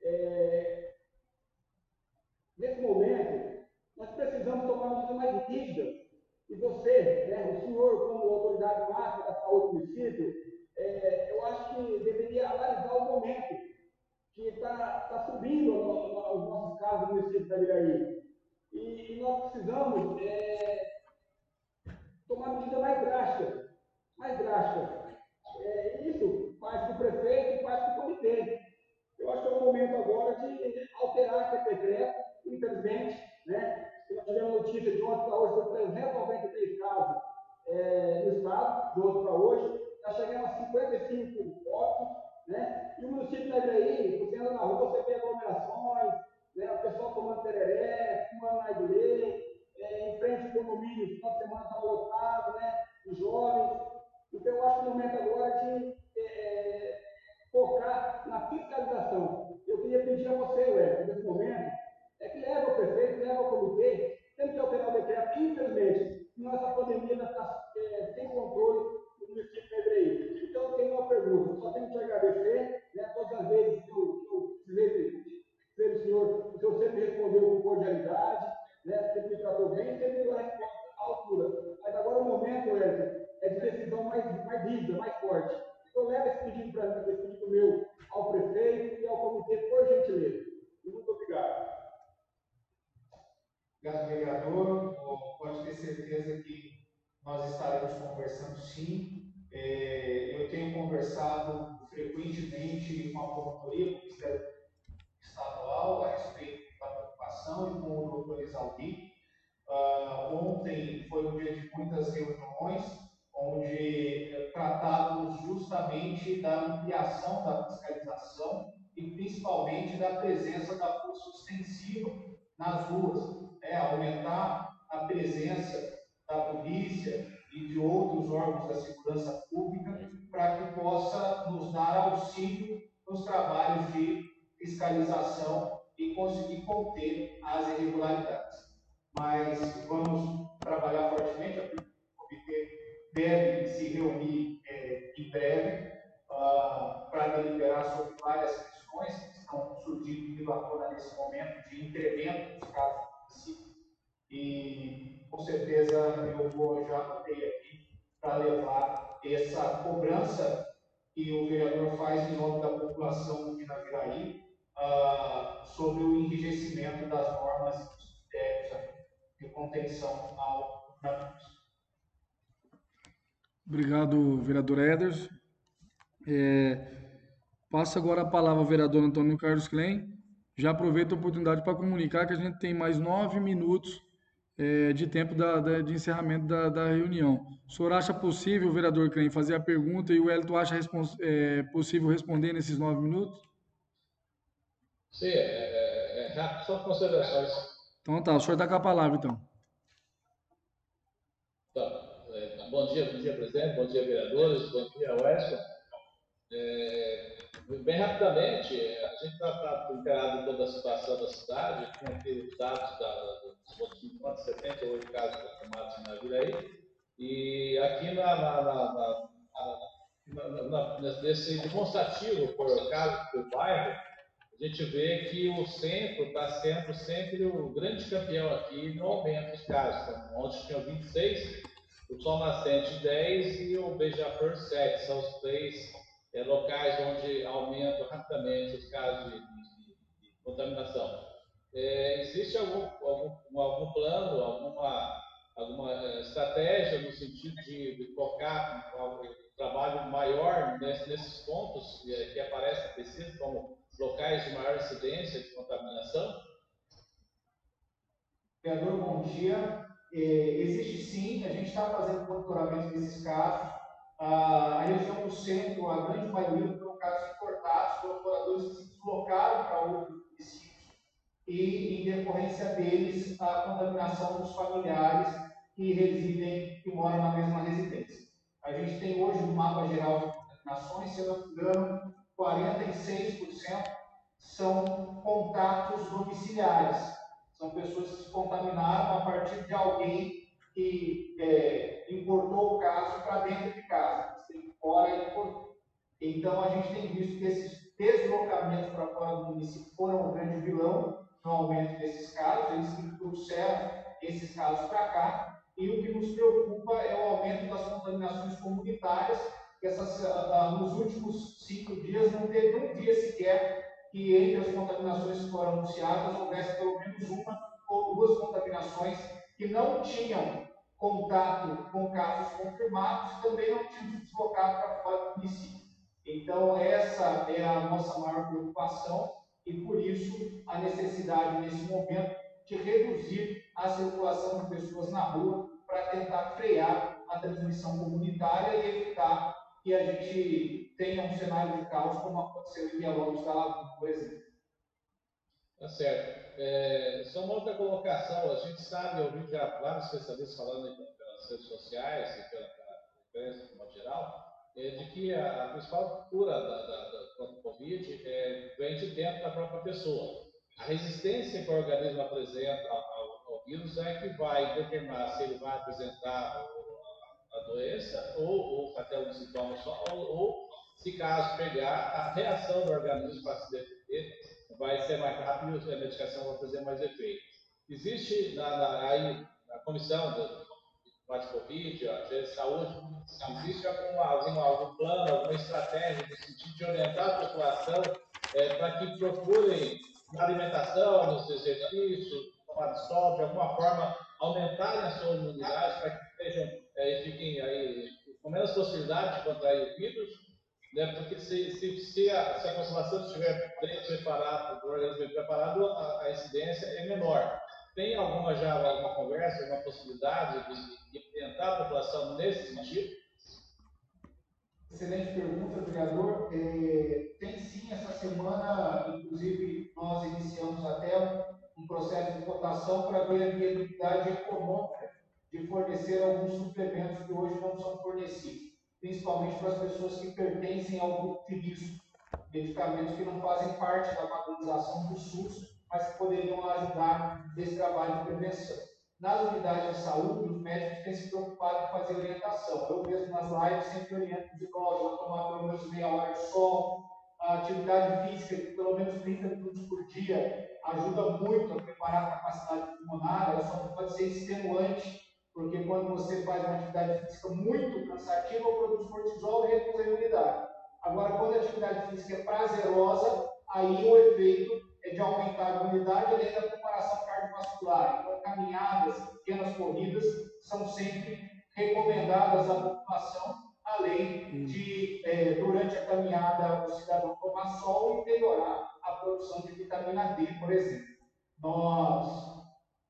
Nesse momento, nós precisamos tomar medidas mais rígidas. E você, né, o senhor, como autoridade máxima da saúde do município, eu acho que deveria analisar o momento que está subindo os nossos casos no município da Iraí. E nós precisamos tomar medidas mais drásticas. Mais drásticas. Isso faz com o prefeito e faz com o comitê. Eu acho que é o momento agora de alterar esse decreto, infelizmente, né? Nós tivemos notícia de ontem para hoje sobre 393 casos no estado, de ontem para hoje, nós chegamos a 55 óbitos, né? E o município da Ibraí, você anda na rua, você vê aglomerações, né? O pessoal tomando tereré, fumando narguilé, em frente ao condomínio, no final de semana está lotado, né? Os jovens. Então, eu acho que o momento agora é de focar na fiscalização. Eu queria pedir a você, Wellington, nesse momento, que leve ao prefeito, leve ao comitê, temos que alterar o decreto. Infelizmente, nossa pandemia ainda está sem controle no município de Ibraí. Então, eu tenho uma pergunta, só tenho que te agradecer, né, todas as vezes que eu precisei do senhor, o senhor sempre respondeu com cordialidade, né, sempre me tratou bem, sempre me deu a resposta à altura. Mas agora o momento, Wellington, é de decisão mais rígida, mais forte. Então, leva esse pedido meu ao prefeito e ao comitê, por gentileza. E muito obrigado. Obrigado, vereador. Pode ter certeza que nós estaremos conversando, sim. Eu tenho conversado frequentemente com a promotoria, com o Ministério Estadual, a respeito da preocupação e com o doutor Exaldi. Ontem foi um dia de muitas reuniões, onde tratávamos justamente da ampliação da fiscalização e principalmente da presença da força ostensiva nas ruas, aumentar a presença da polícia e de outros órgãos da segurança pública para que possa nos dar auxílio nos trabalhos de fiscalização e conseguir conter as irregularidades. Mas vamos trabalhar fortemente, o comitê deve se reunir em breve para deliberar sobre várias questões que estão surgindo à tona nesse momento de incremento dos casos do município. E, com certeza, eu já anotei aqui para levar essa cobrança que o vereador faz em nome da população de Naviraí sobre o enrijecimento das normas e dos critérios de contenção ao coronavírus. Obrigado, vereador Ederson. Passo agora a palavra ao vereador Antônio Carlos Klein. Já aproveito a oportunidade para comunicar que a gente tem mais 9 minutos de tempo de encerramento da reunião. O senhor acha possível, vereador Klein, fazer a pergunta e o Wellington acha possível responder nesses 9 minutos? Sim, rápido, só considerações. Então tá, o senhor está com a palavra, então. Tá. Bom dia, presidente, bom dia, vereadores, bom dia, Wellington. Bem rapidamente, a gente está inteirado toda a situação da cidade, tem aqui os dados dos boletins de 78 casos confirmados na Naviraí, e aqui nesse demonstrativo por caso do bairro, a a gente vê que o centro está sendo sempre o grande campeão aqui no aumento dos casos. Então, ontem tinha 26, o Sol Nascente 10 e o Beija-Flor 7. São os três locais onde aumentam rapidamente os casos de contaminação. Existe algum plano, alguma estratégia no sentido de focar um trabalho maior nesses pontos que aparecem preciso como locais de maior incidência de contaminação? Vereador, bom dia. Existe sim, a gente está fazendo monitoramento desses casos. A região do centro, a grande maioria foram casos importados, colaboradores que se deslocaram para outros municípios e, em decorrência deles, a contaminação dos familiares que residem, que moram na mesma residência. A gente tem hoje no mapa geral de contaminações, se eu não me engano, 46% são contatos domiciliares. São pessoas que se contaminaram a partir de alguém que importou o caso para dentro de casa, esteve fora e importou. Então, a gente tem visto que esses deslocamentos para fora do município foram um grande vilão no aumento desses casos, eles que trouxeram esses casos para cá, e o que nos preocupa é o aumento das contaminações comunitárias, que nos últimos 5 dias não teve um dia sequer que entre as contaminações que foram anunciadas houvesse pelo menos uma ou duas contaminações que não tinham contato com casos confirmados e também não tinham se deslocado para fora do município. Então, essa é a nossa maior preocupação e, por isso, a necessidade, nesse momento, de reduzir a circulação de pessoas na rua para tentar frear a transmissão comunitária e evitar que a gente tenha um cenário de caos como aconteceu em Villalobos da Laguna, por exemplo. Tá certo. Só uma outra colocação, a gente sabe, eu vi já vários especialistas falando pelas redes sociais e pela imprensa de modo geral, de que a principal cura contra o Covid vem de dentro da própria pessoa. A resistência que o organismo apresenta ao vírus é que vai determinar se ele vai apresentar a doença ou até um sintoma só, ou se caso pegar, a reação do organismo para se defender vai ser mais rápida e a medicação vai fazer mais efeito. Existe na comissão do Covid, a Agência de Saúde, existe algum plano, alguma estratégia no sentido de orientar a população para que procurem na alimentação, nos exercícios, tomar sol, de alguma forma aumentarem a sua imunidade para que fiquem aí com menos possibilidade de contrair o vírus, né? Porque se a população estiver bem preparada, o organismo bem preparado, a incidência é menor. Tem alguma conversa, alguma possibilidade de orientar a população nesse sentido? Excelente pergunta, vereador. Tem sim, essa semana, inclusive, nós iniciamos até um processo de votação para ver a viabilidade econômica de fornecer alguns suplementos que hoje não são fornecidos, principalmente para as pessoas que pertencem ao grupo de risco, medicamentos que não fazem parte da padronização do SUS, mas que poderiam ajudar nesse trabalho de prevenção. Nas unidades de saúde, os médicos têm se preocupado em fazer orientação. Eu mesmo, nas lives, sempre oriento os idosos a tomar pelo menos meia hora de sol. A atividade física, de pelo menos 30 minutos por dia, ajuda muito a preparar a capacidade pulmonar. Ela só não pode ser extenuante, porque quando você faz uma atividade física muito cansativa, produz cortisol e reduz a imunidade. Agora, quando a atividade física é prazerosa, aí o efeito é de aumentar a imunidade além da preparação cardiovascular. Então, caminhadas, pequenas corridas são sempre recomendadas à população, além de, durante a caminhada, o cidadão tomar sol e melhorar a produção de vitamina D, por exemplo. Nós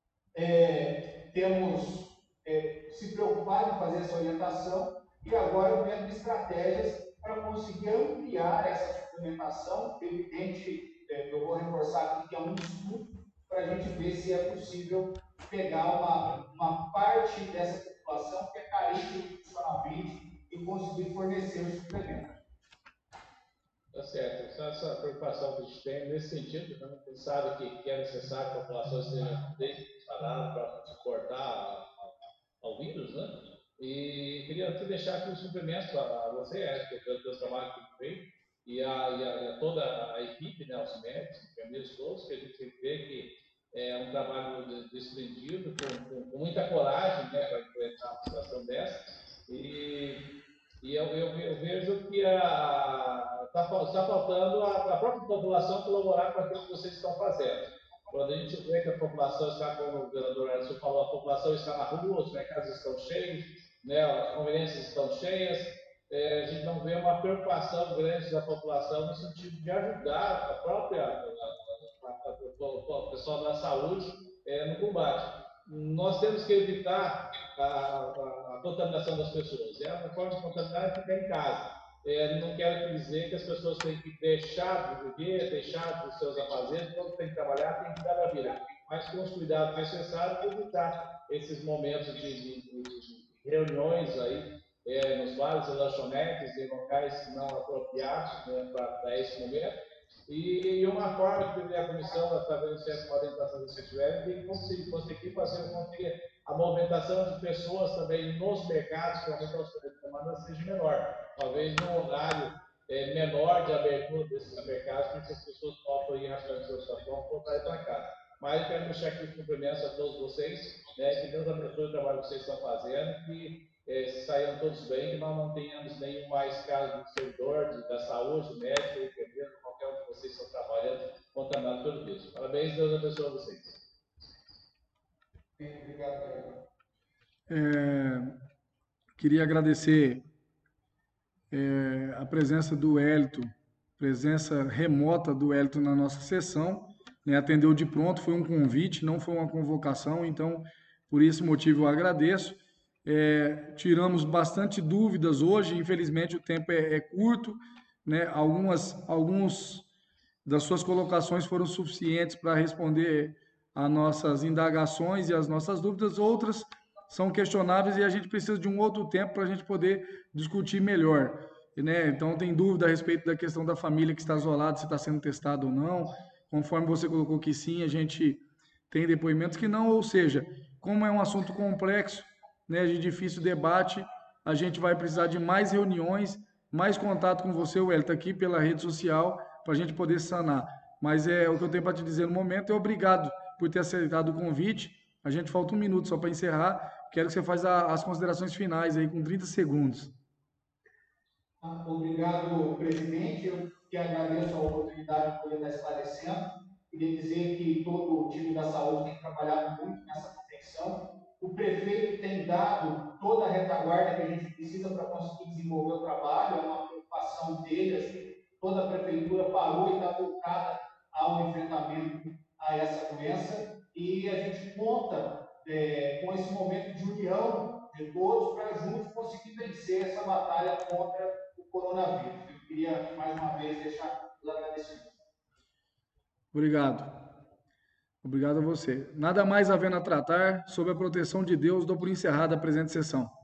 temos se preocupado em fazer essa orientação e agora vendo estratégias para conseguir ampliar essa suplementação. Evidente, eu vou reforçar aqui que é um estudo para a gente ver se é possível pegar uma parte dessa população que é carente nutricionalmente e conseguir fornecer os suplementos. Tá certo. Essa preocupação que a gente tem nesse sentido, né? A gente sabe que é necessário que a população esteja bem preparada para suportar ao vírus, né? E queria aqui deixar aqui um suplemento para você, pelo trabalho que fez. e toda a equipe, né, os médicos, enfermeiros todos, que a gente vê que é um trabalho desprendido, com muita coragem, né, para enfrentar uma situação dessa. E eu vejo que está faltando a própria população colaborar com aquilo que vocês estão fazendo. Quando a gente vê que a população está, como o vereador Anderson falou, a população está na rua, os mercados estão cheios, né, as conveniências estão cheias, a gente não vê uma preocupação grande da população no sentido de ajudar a própria o pessoal da saúde no combate. Nós temos que evitar a contaminação das pessoas. A forma de contaminar é ficar em casa. Não quero dizer que as pessoas têm que deixar de viver, deixar dos seus afazeres, quando tem que trabalhar, tem que dar a vida. Mas com os cuidados necessários para evitar esses momentos de reuniões aí, nos bares e lanchonetes, em locais não apropriados, né, para esse momento. E uma forma que a comissão, através da orientação que vocês tiverem, tem que conseguir fazer com que a movimentação de pessoas também nos mercados, que aumentam os preços de demanda, seja menor. Talvez num horário menor de abertura desses mercados, para que as pessoas possam ir achando seus sapatos e voltarem para casa. Mas eu quero deixar aqui os cumprimentos a todos vocês, né, que Deus abençoe o trabalho que vocês estão fazendo, que saiam todos bem, que nós não tenhamos nenhum mais caso de servidor, da saúde, médico, enfermeiro, qualquer um que vocês estão trabalhando, contaminado pelo vírus. Parabéns, Deus abençoe vocês. Obrigado, queria agradecer a presença do Hélito, presença remota do Hélito na nossa sessão, né, atendeu de pronto, foi um convite, não foi uma convocação, então, por esse motivo, eu agradeço. Tiramos bastante dúvidas hoje, infelizmente o tempo é curto, né? Alguns das suas colocações foram suficientes para responder às nossas indagações e às nossas dúvidas, outras são questionáveis e a gente precisa de um outro tempo para a gente poder discutir melhor, né? Então tem dúvida a respeito da questão da família que está isolada, se está sendo testado ou não, conforme você colocou que sim, a gente tem depoimentos que não, ou seja, como é um assunto complexo, né, de difícil debate, a gente vai precisar de mais reuniões, mais contato com você, o Hélito, aqui pela rede social, para a gente poder sanar. Mas o que eu tenho para te dizer no momento é obrigado por ter aceitado o convite. A gente falta um minuto só para encerrar. Quero que você faça as considerações finais aí com 30 segundos. Obrigado, presidente. Eu que agradeço a oportunidade de poder estar esclarecendo. Queria dizer que todo o time da saúde tem trabalhado muito nessa contenção. O prefeito tem dado toda a retaguarda que a gente precisa para conseguir desenvolver o trabalho, é uma preocupação dele, assim, toda a prefeitura parou e está voltada ao enfrentamento a essa doença, e a gente conta com esse momento de união de todos para juntos conseguir vencer essa batalha contra o coronavírus. Eu queria, mais uma vez, deixar os agradecimentos. Obrigado. Obrigado a você. Nada mais havendo a tratar, sob a proteção de Deus, dou por encerrada a presente sessão.